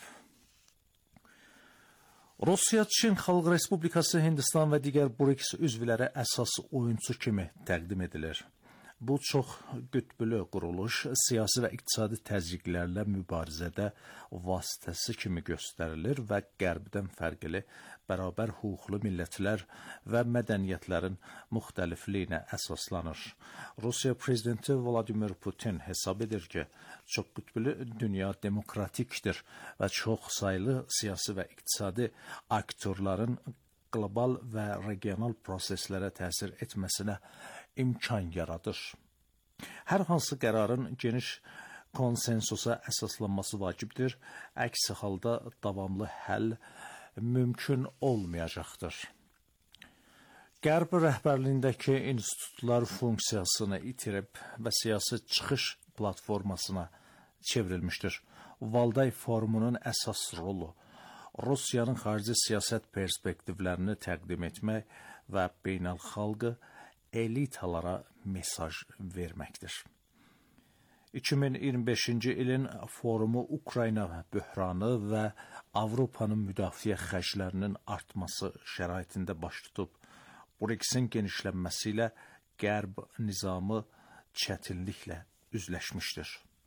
Rusiya, Çin Xalq Respublikası, Hindistan və digər BRICS üzvləri əsas oyunçu kimi təqdim edilir. Bu çox qütbülü quruluş siyasi və iqtisadi təzyiqlərlə mübarizədə vasitəsi kimi göstərilir və Qərbdən fərqli bərabər hüquqlu millətlər və mədəniyyətlərin müxtəlifliyinə əsaslanır. Rusiya prezidenti Vladimir Putin hesab edir ki, çox qütbülü dünya demokratikdir və çox saylı siyasi və iqtisadi aktyorların qlobal və regional proseslərə təsir etməsinə imkan yaradır. Hər hansı qərarın geniş konsensusa əsaslanması vacibdir, əks halda davamlı həll mümkün olmayacaqdır. Qərb rəhbərliyindəki institutlar funksiyasını itirib və siyasi çıxış platformasına çevrilmişdir. Valday forumunun əsas rolu Rusiyanın xarici siyasət perspektivlərini təqdim etmək və beynəlxalqı elitalara mesaj verməkdir. iki min iyirmi beşinci ilin forumu Ukrayna böhranı və Avropanın müdafiə xərclərinin artması şəraitində baş tutub. BRICS-in genişlənməsi ilə Qərb nizamı çətinliklə üzləşmişdir.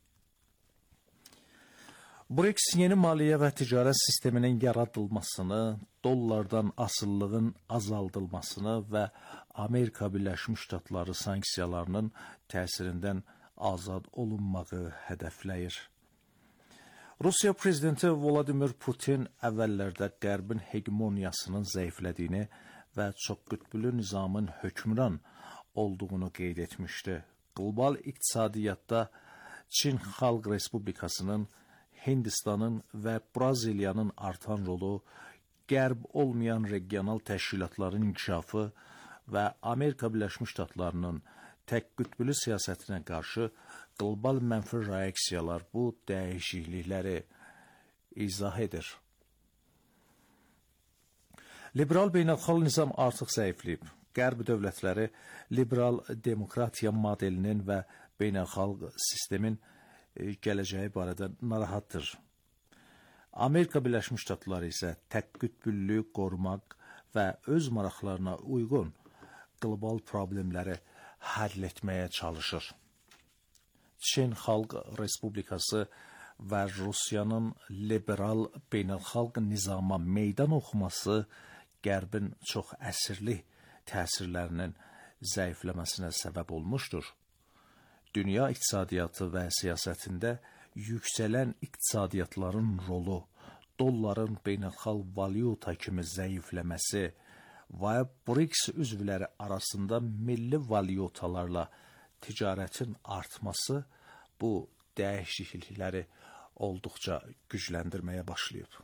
BRICS yeni maliyyə və ticarət sisteminin yaradılmasını, dollardan asıllığın azaldılmasını və Amerika Birləşmiş Ştatları sanksiyalarının təsirindən azad olunmağı hədəfləyir. Rusiya prezidenti Vladimir Putin əvvəllərdə Qərbin hegemoniyasının zəiflədiyini və çox qütbülü nizamın hökmran olduğunu qeyd etmişdi. Qlobal iqtisadiyyatda Çin Xalq Respublikasının, Hindistanın və Braziliyanın artan rolu, Qərb olmayan regional təşkilatların inkişafı və Amerika Birləşmiş Ştatlarının tək qütbülü siyasətinə qarşı qlobal mənfi reaksiyalar bu dəyişiklikləri izah edir. Liberal beynəlxalq nizam artıq zəifləyib. Qərb dövlətləri liberal demokratiya modelinin və beynəlxalq sistemin gələcəyi barədə narahatdır. Amerika Birləşmiş Ştatları isə tək qütbüllüyü qorumaq və öz maraqlarına uyğun qlobal problemləri həll etməyə çalışır. Çin Xalq Respublikası və Rusiyanın liberal beynəlxalq nizama meydan oxuması Qərbin çox əsirli təsirlərinin zəifləməsinə səbəb olmuşdur. Dünya iqtisadiyyatı və siyasətində yüksələn iqtisadiyyatların rolu, dolların beynəlxalq valyuta kimi zəifləməsi və BRICS üzvləri arasında milli valyutalarla ticarətin artması bu dəyişiklikləri olduqca gücləndirməyə başlayıb.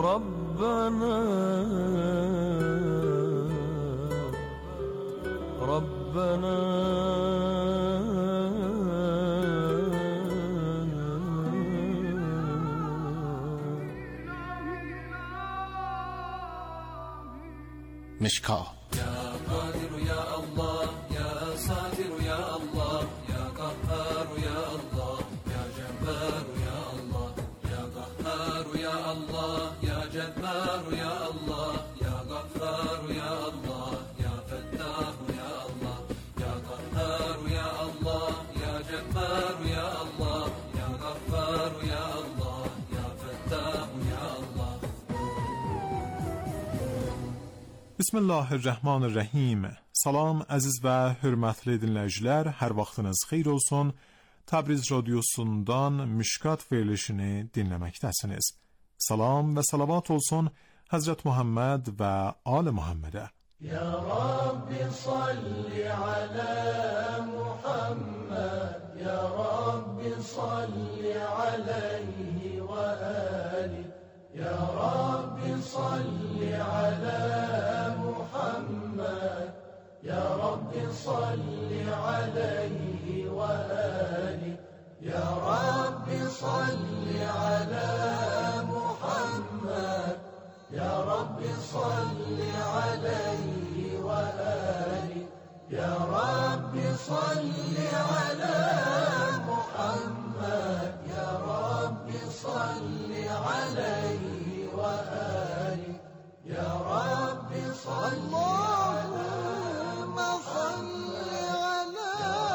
ربنا ربنا
مشکا
يا قادر يا الله يا ساتر يا الله يا قهار يا الله يا جبار يا الله يا قهار يا الله يا جبار يا الله يا غفار يا الله يا فتاح يا الله يا قهار يا الله يا جبار يا الله يا غفار يا الله يا فتاح يا الله.
Bismillahirrahmanirrahim. Salam əziz və hörmətli dinləyicilər, hər vaxtınız xeyir olsun. Təbriz radiosundan Mişkat verilişini dinləməkdəsiniz. Salam və salavat olsun Həzrət Muhammed və Ali Muhammedə.
Ya Rabbi salli ala Muhammed, Ya Rabbi salli alayhi və ali. Ya Rabbi salli ala Muhammed, Ya Rabbi salli alayhi ve ali. Ya Rabbi salli ala Muhammed, Ya Rabbi salli alayhi ve ali. Ya Rabbi salli ala Muhammed, Ya Rabbi salli alayhi ve ali. Ya Rabbi salli Allahümme salli ala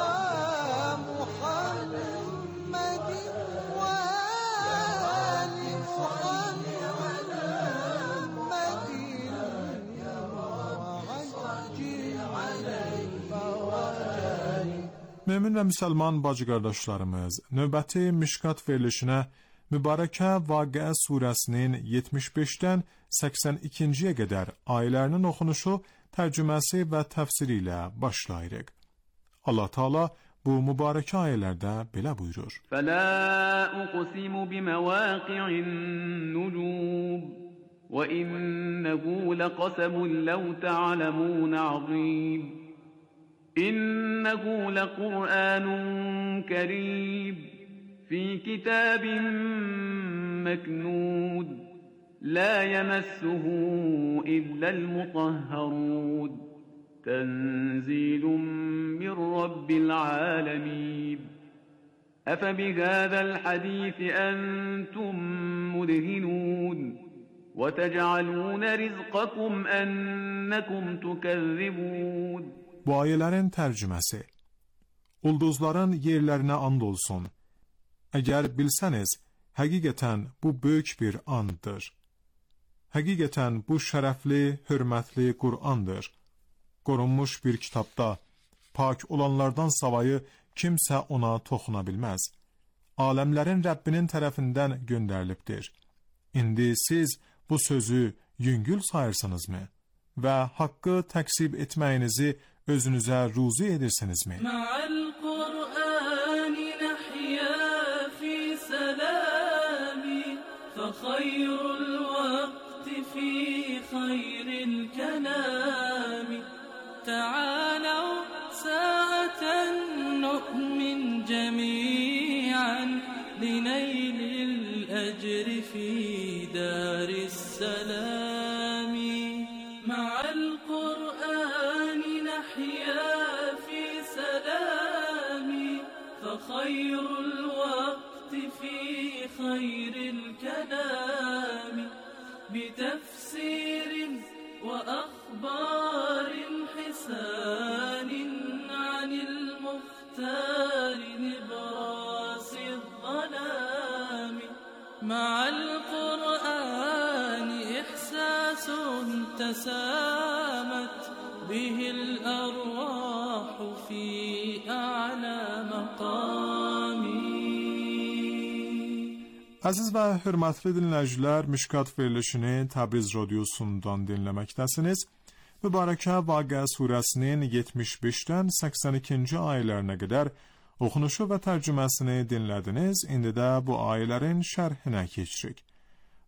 Muhammedin ve ali salli ala Muhammedin. Ya Rabbi salli alayhi ve ali.
Mömin və müsəlman bacı qardaşlarımız, növbəti Mişkat verilişinə Mübarəkə Vaqiə surəsinin yetmiş beşdən səksən ikinciyə qədər ayələrinin oxunuşu, tərcüməsi və təfsiri ilə başlayırıq. Allah Taala bu mübarəkə ayələrdə belə buyurur:
فَلَا أُقْسِمُ بِمَوَاقِعِ النُّجُومِ وَإِنَّهُ لَقَسَمٌ لَوْ تَعْلَمُونَ عَظِيمٌ إِنَّهُ لَقُرْآنٌ كَرِيمٌ في كتاب مكنود لا يمسه إلا المطهرون تنزيل من رب العالمين أفبهذا الحديث أنتم مدهنون وتجعلون رزقكم أنكم تكذبون.
Bu ayələrin tərcüməsi: Ulduzların yerlərinə and olsun. Əgər bilsəniz, həqiqətən bu böyük bir andır. Həqiqətən bu şərəfli, hörmətli Qur'andır. Qorunmuş bir kitabda, pak olanlardan savayı kimsə ona toxuna bilməz. Aləmlərin Rəbbinin tərəfindən göndərilibdir. İndi siz bu sözü yüngül sayırsınızmı? Və haqqı təksib etməyinizi özünüzə ruzi edirsinizmi?
خير الوقت في خير الكلام تعالوا ساعة نؤمن جميعا لنيل الأجر في دار السلام مع القرآن نحيا في سلام فخير الوقت في خير الكلام بتفسير وأخبار حسان عن المختار نبراس الظلام مع القرآن إحساس تسامت به الأرواح في أعلى مقام.
Əziz və hörmətli dinləyicilər, Mişkat verilişini Təbriz radiosundan dinləməkdəsiniz. Mübarəkə Vaqiə surəsinin yetmiş beşdən səksən ikinci ayələrinə qədər oxunuşu və tərcüməsini dinlədiniz. İndi də bu ayələrin şərhinə keçirik.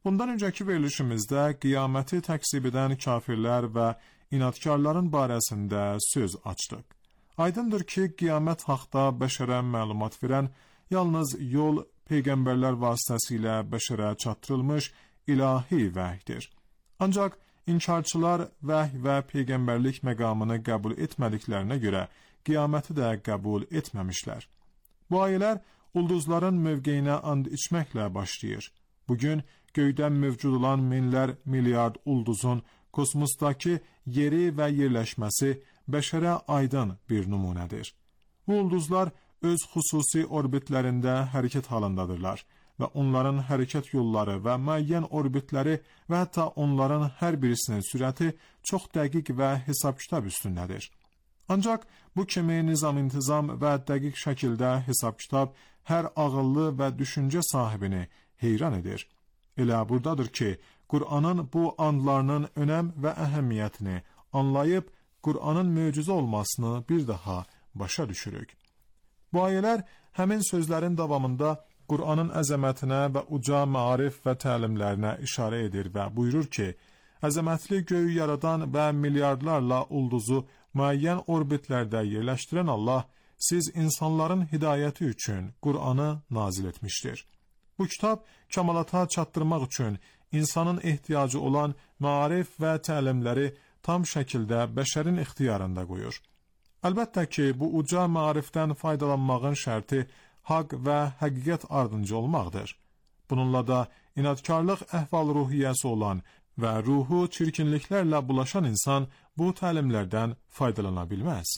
Bundan öncəki verilişimizdə qiyaməti təkzib edən kafirlər və inadkarların barəsində söz açdıq. Aydındır ki, qiyamət haqda bəşərə məlumat verən yalnız yol peyğəmbərlər vasitəsilə bəşərə çatdırılmış ilahi vəhdir. Ancaq inkarçılar vəhy və peyğəmbərlik məqamını qəbul etmədiklərinə görə qiyaməti də qəbul etməmişlər. Bu ayələr ulduzların mövqeyinə and içməklə başlayır. Bugün göydən mövcud olan minlər milyard ulduzun kosmosdakı yeri və yerləşməsi bəşərə aydın bir nümunədir. Bu ulduzlar öz xüsusi orbitlərində hərəkət halındadırlar və onların hərəkət yolları və müəyyən orbitləri və hətta onların hər birisinin sürəti çox dəqiq və hesab-kitab üstündədir. Ancaq bu kimi nizam-intizam və dəqiq şəkildə hesab-kitab hər ağıllı və düşüncə sahibini heyran edir. Elə buradadır ki, Qur'anın bu andlarının önəm və əhəmiyyətini anlayıb, Qur'anın möcüzə olmasını bir daha başa düşürük. Bu ayələr həmin sözlərin davamında Qur'anın əzəmətinə və uca maarif və təlimlərinə işarə edir və buyurur ki, əzəmətli göyü yaradan və milyardlarla ulduzu müəyyən orbitlərdə yerləşdirən Allah, siz insanların hidayəti üçün Qur'anı nazil etmişdir. Bu kitab kəmalata çatdırmaq üçün insanın ehtiyacı olan maarif və təlimləri tam şəkildə bəşərin ixtiyarında qoyur. Əlbəttə ki, bu uca maarifdən faydalanmağın şərti haqq və həqiqət ardınca olmaqdır. Bununla da inadkarlıq əhval-ruhiyyəsi olan və ruhu çirkinliklərlə bulaşan insan bu təlimlərdən faydalana bilməz.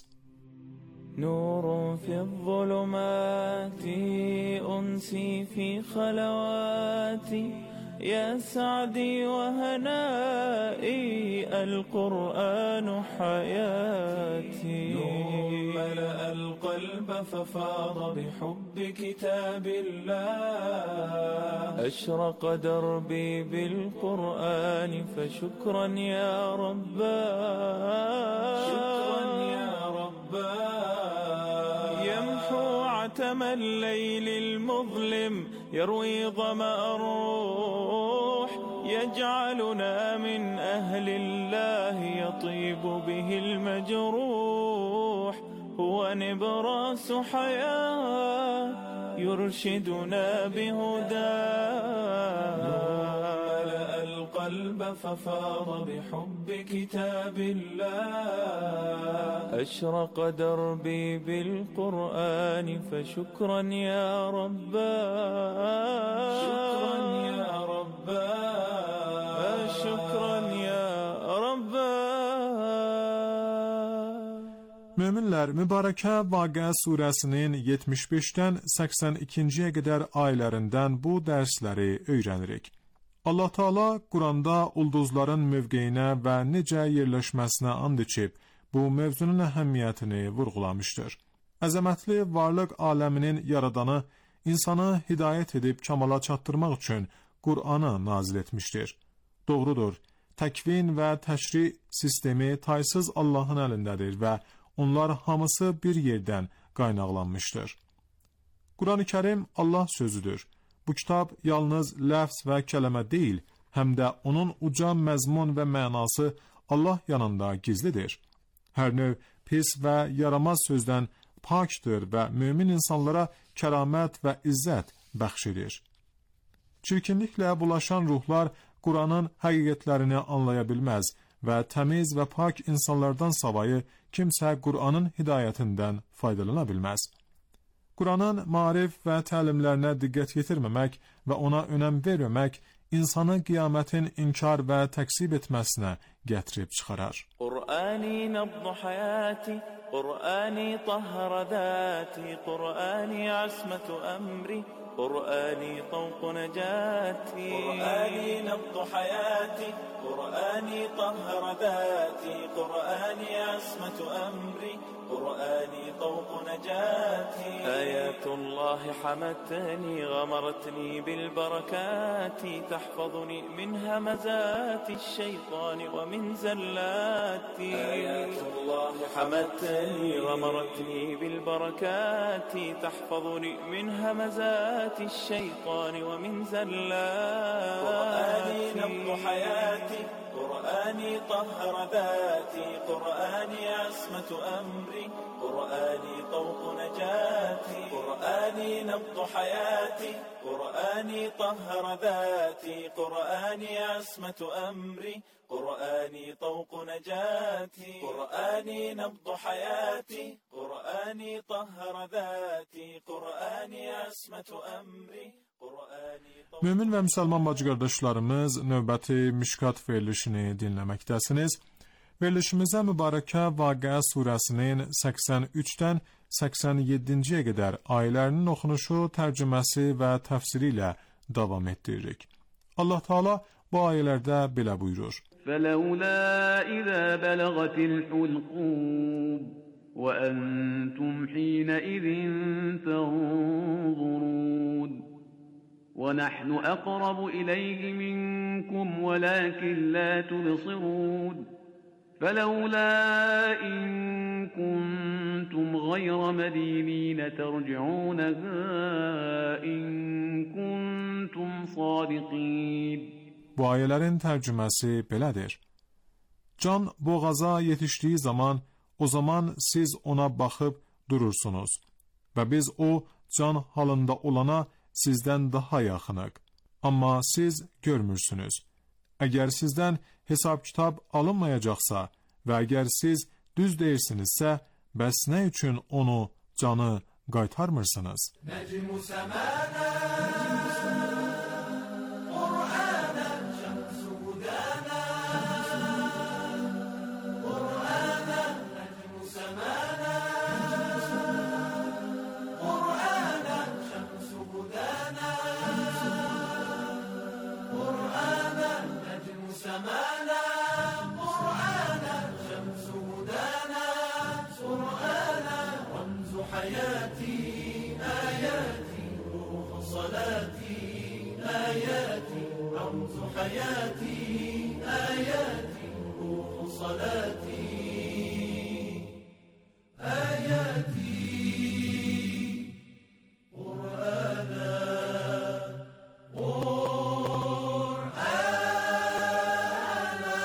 نور في الظلمات أنسي في خلواتي يا سعدي وهنائي القرآن حياتي نور ملأ القلب ففاض بحب كتاب الله أشرق دربي بالقرآن فشكرا يا ربا شكرا يا ربا يمحو عتم الليل المظلم يروي ظمأ الروح يجعلنا من أهل الله يطيب به المجروح هو نبراس حياة يرشدنا بهداه ملأ القلب ففاض بحب كتاب الله أشرق دربي بالقرآن فشكرا يا ربا شكرا يا ربا شكرا يا ربا.
Möminlər, Mübarəkə Vaqia surəsinin yetmiş beşdən səksən ikinciyə qədər ayələrindən bu dərsləri öyrənirik. Allah Taala Quranda ulduzların mövqeyinə və necə yerləşməsinə and içib, bu mövzunun əhəmiyyətini vurğulamışdır. Əzəmətli varlıq aləminin yaradanı insanı hidayət edib kamala çatdırmaq üçün Qur'anı nazil etmişdir. Doğrudur, təkvin və təşri sistemi taysız Allahın əlindədir və onlar hamısı bir yerdən qaynaqlanmışdır. Quran-ı Kərim Allah sözüdür. Bu kitab yalnız ləfz və kələmə deyil, həm də onun uca məzmun və mənası Allah yanında gizlidir. Hər növ pis və yaramaz sözdən pakdır və mömin insanlara kəramət və izzət bəxş edir. Çirkinliklə bulaşan ruhlar Quranın həqiqətlərini anlaya bilməz və təmiz və pak insanlardan savayı kimsə Qur'anın hidayətindən faydalana bilməz. Qur'anın marif və təlimlərinə diqqət yetirməmək və ona önəm verməmək insanı qiyamətin inkar və təksib etməsinə gətirib çıxarar.
Qur'ani nabdu hayati, Qur'ani tahhara zati, Qur'ani asmatu amri, Qur'ani tawqu najati. Qur'ani nabdu hayati, Qur'ani tahhara zati, Qur'ani asmatu amri, قرآني طوق نجاتي آيات الله حمتني غمرتني بالبركات تحفظني من همزات الشيطان ومن زلاتي آيات الله حمتني غمرتني بالبركات تحفظني من همزات شهوات الشيطان ومن زلات. قرآني نبض حياتي، قرآني طهر ذاتي، قرآني عصمة أمري، قرآني طوق نجاتي. قرآني نبض حياتي، قرآني طهر ذاتي، قرآني عصمة أمري، قرآني طوق نجاتي. قرآني نبض حياتي، قرآني طهر ذاتي، قرآني عصمة أمري.
Mömin və müsəlman bacı qardaşlarımız, növbəti Mişkat verilişini dinləməkdəsiniz. Verilişimizə mübarəkə Vaqia surəsinin səksən üçdən səksən yeddinci-yə qədər ayələrinin oxunuşu, tərcüməsi və təfsiri ilə davam etdiririk. Allah Teala bu ayələrdə belə buyurur:
فَلَوْلَا إِذَا بَلَغَتِ الْحُلْقُومَ وَأَنْتُمْ حِينَئِذٍ تَنظُرُونَ وَنَحْنُ أَقْرَبُ إِلَيْهِ مِنْكُمْ وَلَكِنْ لَا تُبْصِرُونَ فَلَوْلَا إِنْ كُنْتُمْ غَيْرَ مَدِينِينَ تَرْجِعُونَهَا إِنْ كُنْتُمْ صَادِقِينَ.
Bu ayələrin tərcüməsi belədir: Can boğaza yetişdiyi zaman, o zaman siz ona baxıb durursunuz və biz o can halında olana sizdən daha yaxınıq. Amma siz görmürsünüz. Əgər sizdən hesab kitab alınmayacaqsa və əgər siz düz deyirsinizsə, bəs nə üçün onu, canı qaytarmırsınız?
Nəcmu səmənə حياتي آياتي روح صلاتي آياتي قرآنا قرآنا.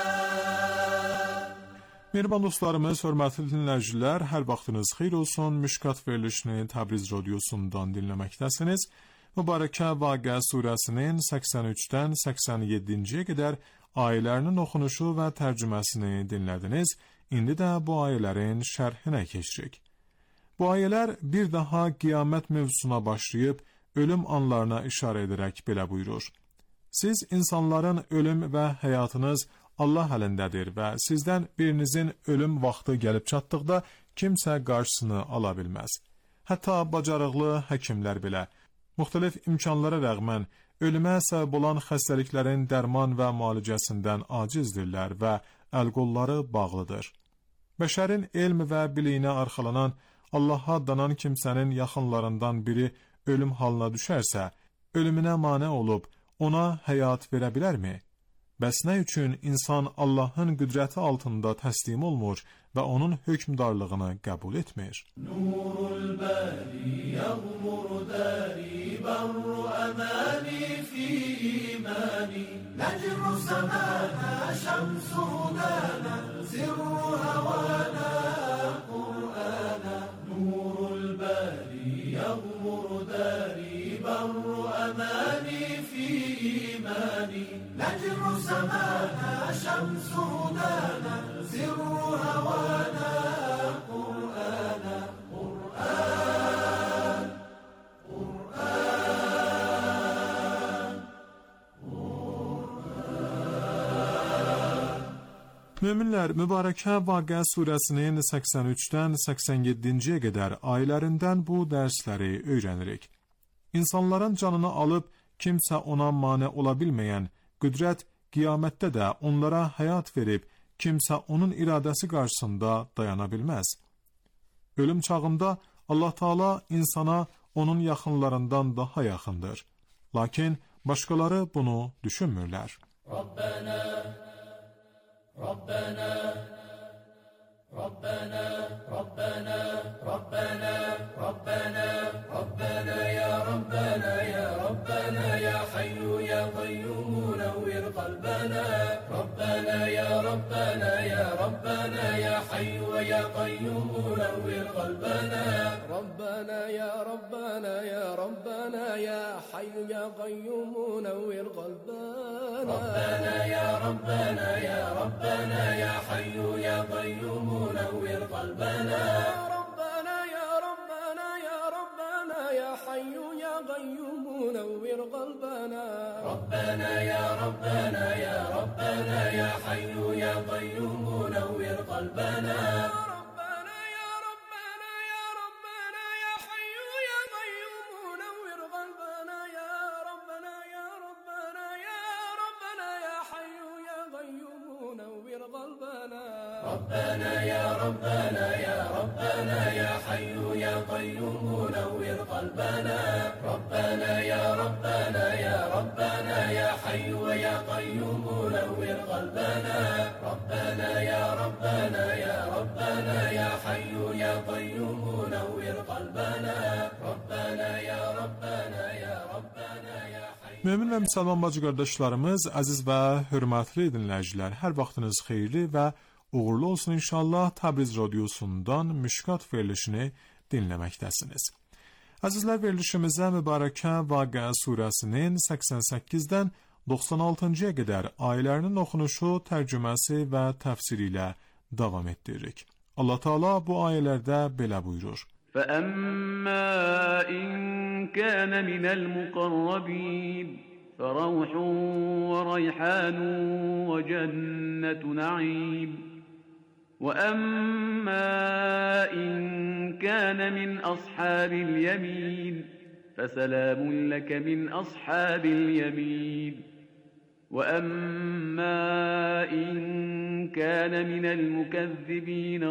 Mehriban dostlarımız, hörmətli dinləyicilər, hər vaxtınız xeyir olsun. Mişkat verilişini Təbriz radiosundan dinləməkdəsiniz. Mübarəkə Vaqia surəsinin səksən üçdən səksən yeddinci-yə qədər ayələrinin oxunuşu və tərcüməsini dinlədiniz. İndi də bu ayələrin şərhinə keçirik. Bu ayələr bir daha qiyamət mövzusuna başlayıb, ölüm anlarına işarə edərək belə buyurur: Siz insanların ölüm və həyatınız Allah əlindədir və sizdən birinizin ölüm vaxtı gəlib çatdıqda kimsə qarşısını ala bilməz. Hətta bacarıqlı həkimlər belə müxtəlif imkanlara rəğmən ölümə səbəb olan xəstəliklərin dərman və müalicəsindən acizdirlər və əl-qolları bağlıdır. Bəşərin elm və biliyinə arxalanan, Allaha danan kimsənin yaxınlarından biri ölüm halına düşərsə, ölümünə mane olub ona həyat verə bilərmi? Bəs nə üçün insan Allahın qüdrəti altında təslim olmur və onun hökmdarlığını qəbul etmir?
Nurul bari yağmur dari barru amani fi imani necru semana şemsu dana sirru havana Kur'ana. Nurul bari yağmur dari barru amani fi imani necru semana şemsu dana sirru havana Kur'ana. Kur'an Kur'an Kur'an.
Möminlər, mübarəkə Vaqia surəsinin səksən üçdən səksən yeddinci-yə qədər ayələrindən bu dərsləri öyrənirik. İnsanların canını alıb kimsə ona mane ola bilməyən qüdrət qiyamətdə də onlara həyat verib, kimsə onun iradəsi qarşısında dayana bilməz. Ölüm çağında Allah Teala insana onun yaxınlarından daha yaxındır. Lakin başqaları bunu düşünmürlər.
Rabbana Rabbana Rabbana Rabbana Rabbana Rabbana Rabbana ya Rabbana ya ربنا يا ربنا يا حي ويا قيوم نور قلبنا ربنا يا ربنا يا ربنا يا حي يا قيوم نور قلبنا ربنا يا ربنا يا ربنا يا حي يا قيوم نور قلبنا ربنا يا ربنا يا ربنا يا حي يا قيوم نور قلبنا ربنا يا ربنا يا ربنا يا حي يا قيوم نور قلبنا ربنا يا ربنا يا ربنا يا حي يا قيوم نور قلبنا يا ربنا يا ربنا يا ربنا يا حي يا قيوم نور قلبنا ربنا يا ربنا يا ربنا يا حي يا قيوم نور قلبنا ربنا يا ربنا يا ربنا يا حي يا قيوم نور قلبنا ربنا يا ربنا يا ربنا يا حي يا قيوم نور قلبنا ربنا يا ربنا يا ربنا يا حي.
Mömin və müsəlman bacı qardaşlarımız, əziz və hörmətli dinləyicilər, hər vaxtınız xeyirli və uğurlu olsun inşallah. Təbriz radiosundan Mişkat verilişini dinləməkdəsiniz. Əzizlər, verilişimizə mübarəkə Vaqia surəsinin səksən səkkizdən doxsan altıncıya qədər ayələrinin oxunuşu, tərcüməsi və təfsiri ilə davam etdiririk. Allah Teala bu ayələrdə belə buyurur.
فَأَمَّا إِنْ كَانَ مِنَ الْمُقَرَّبِينَ فَرَوْحٌ وَرَيْحَانٌ وَجَنَّةُ نَعِيمٍ وَأَمَّا إِنْ كَانَ مِنْ أَصْحَابِ الْيَمِينِ فَسَلَامٌ لَكَ مِنْ أَصْحَابِ الْيَمِينِ وَأَمَّا إِنْ كَانَ مِنَ الْمُكَذِّبِينَ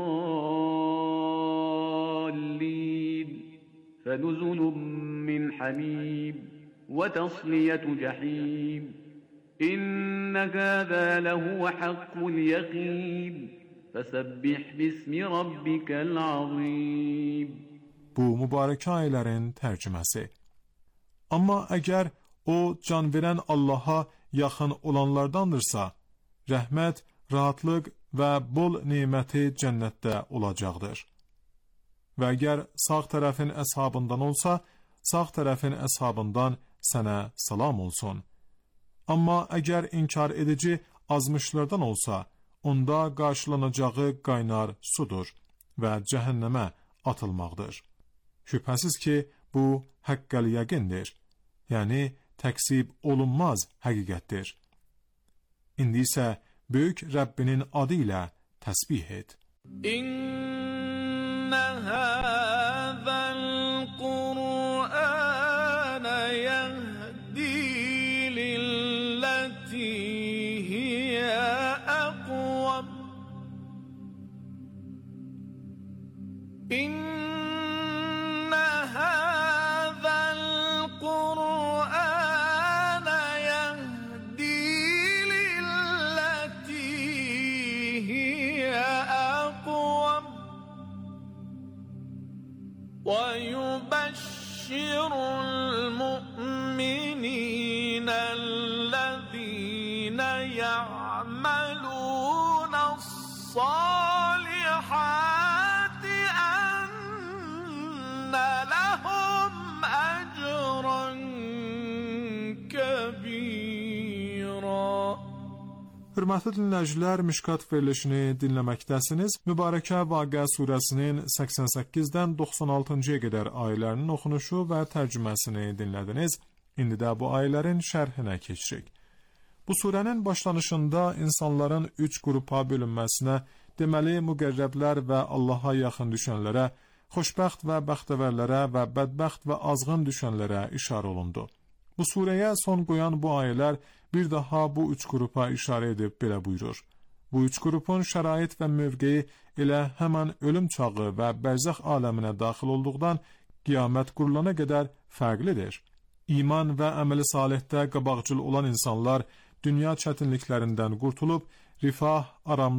الضَّالِّينَ فَنُزُلٌ مِّنْ حَمِيمٍ وَتَصْلِيَةُ جَحِيمٍ إِنَّ هَذَا لَهُوَ حَقُّ الْيَقِينِ فَسَبِّحْ بِاسْمِ رَبِّكَ الْعَظِيمِ.
Bu mübarək ayələrin tərcüməsi. Amma əgər o can verən Allaha yaxın olanlardandırsa, rəhmət, rahatlıq və bol neməti cənnətdə olacaqdır. Və əgər sağ tərəfin əshabından olsa, sağ tərəfin əshabından sənə salam olsun. Amma əgər inkar edici azmışlardan olsa, onda qarşılanacağı qaynar sudur və cəhənnəmə atılmaqdır. Şübhəsiz ki, bu həqqəl yəqindir, yəni təksib olunmaz həqiqətdir. İndi isə böyük Rəbbinin adı ilə təsbih et.
İnnə həzəl Qur'anə yəhdi lilləti hiyə əqvəm. İnnə ويبشر المؤمنين الذين يعملون الصالحات أن لهم أجرا كبيرا.
Hörmətli dinləyicilər, Mişkat verilişini dinləməkdəsiniz. Mübarəkə Vaqia surəsinin səksən səkkizdən doxsan altıncıya qədər ayələrinin oxunuşu və tərcüməsini dinlədiniz. İndi də bu ayələrin şərhinə keçirik. Bu surənin başlanışında insanların üç qrupa bölünməsinə, deməli müqərrəblər və Allaha yaxın düşənlərə, xoşbəxt və bəxtəvərlərə və bədbəxt və azğın düşənlərə işarə olundu. Bu surəyə son qoyan bu ayələr bir daha bu üç qrupa işarə edib belə buyurur. Bu üç qrupun şərait və mövqeyi elə həmən ölüm çağı və bərzəx aləminə daxil olduqdan qiyamət qurulana qədər fərqlidir. İman və əməli salihdə qabaqcıl olan insanlar dünya çətinliklərindən qurtulub, rifah, aramlıq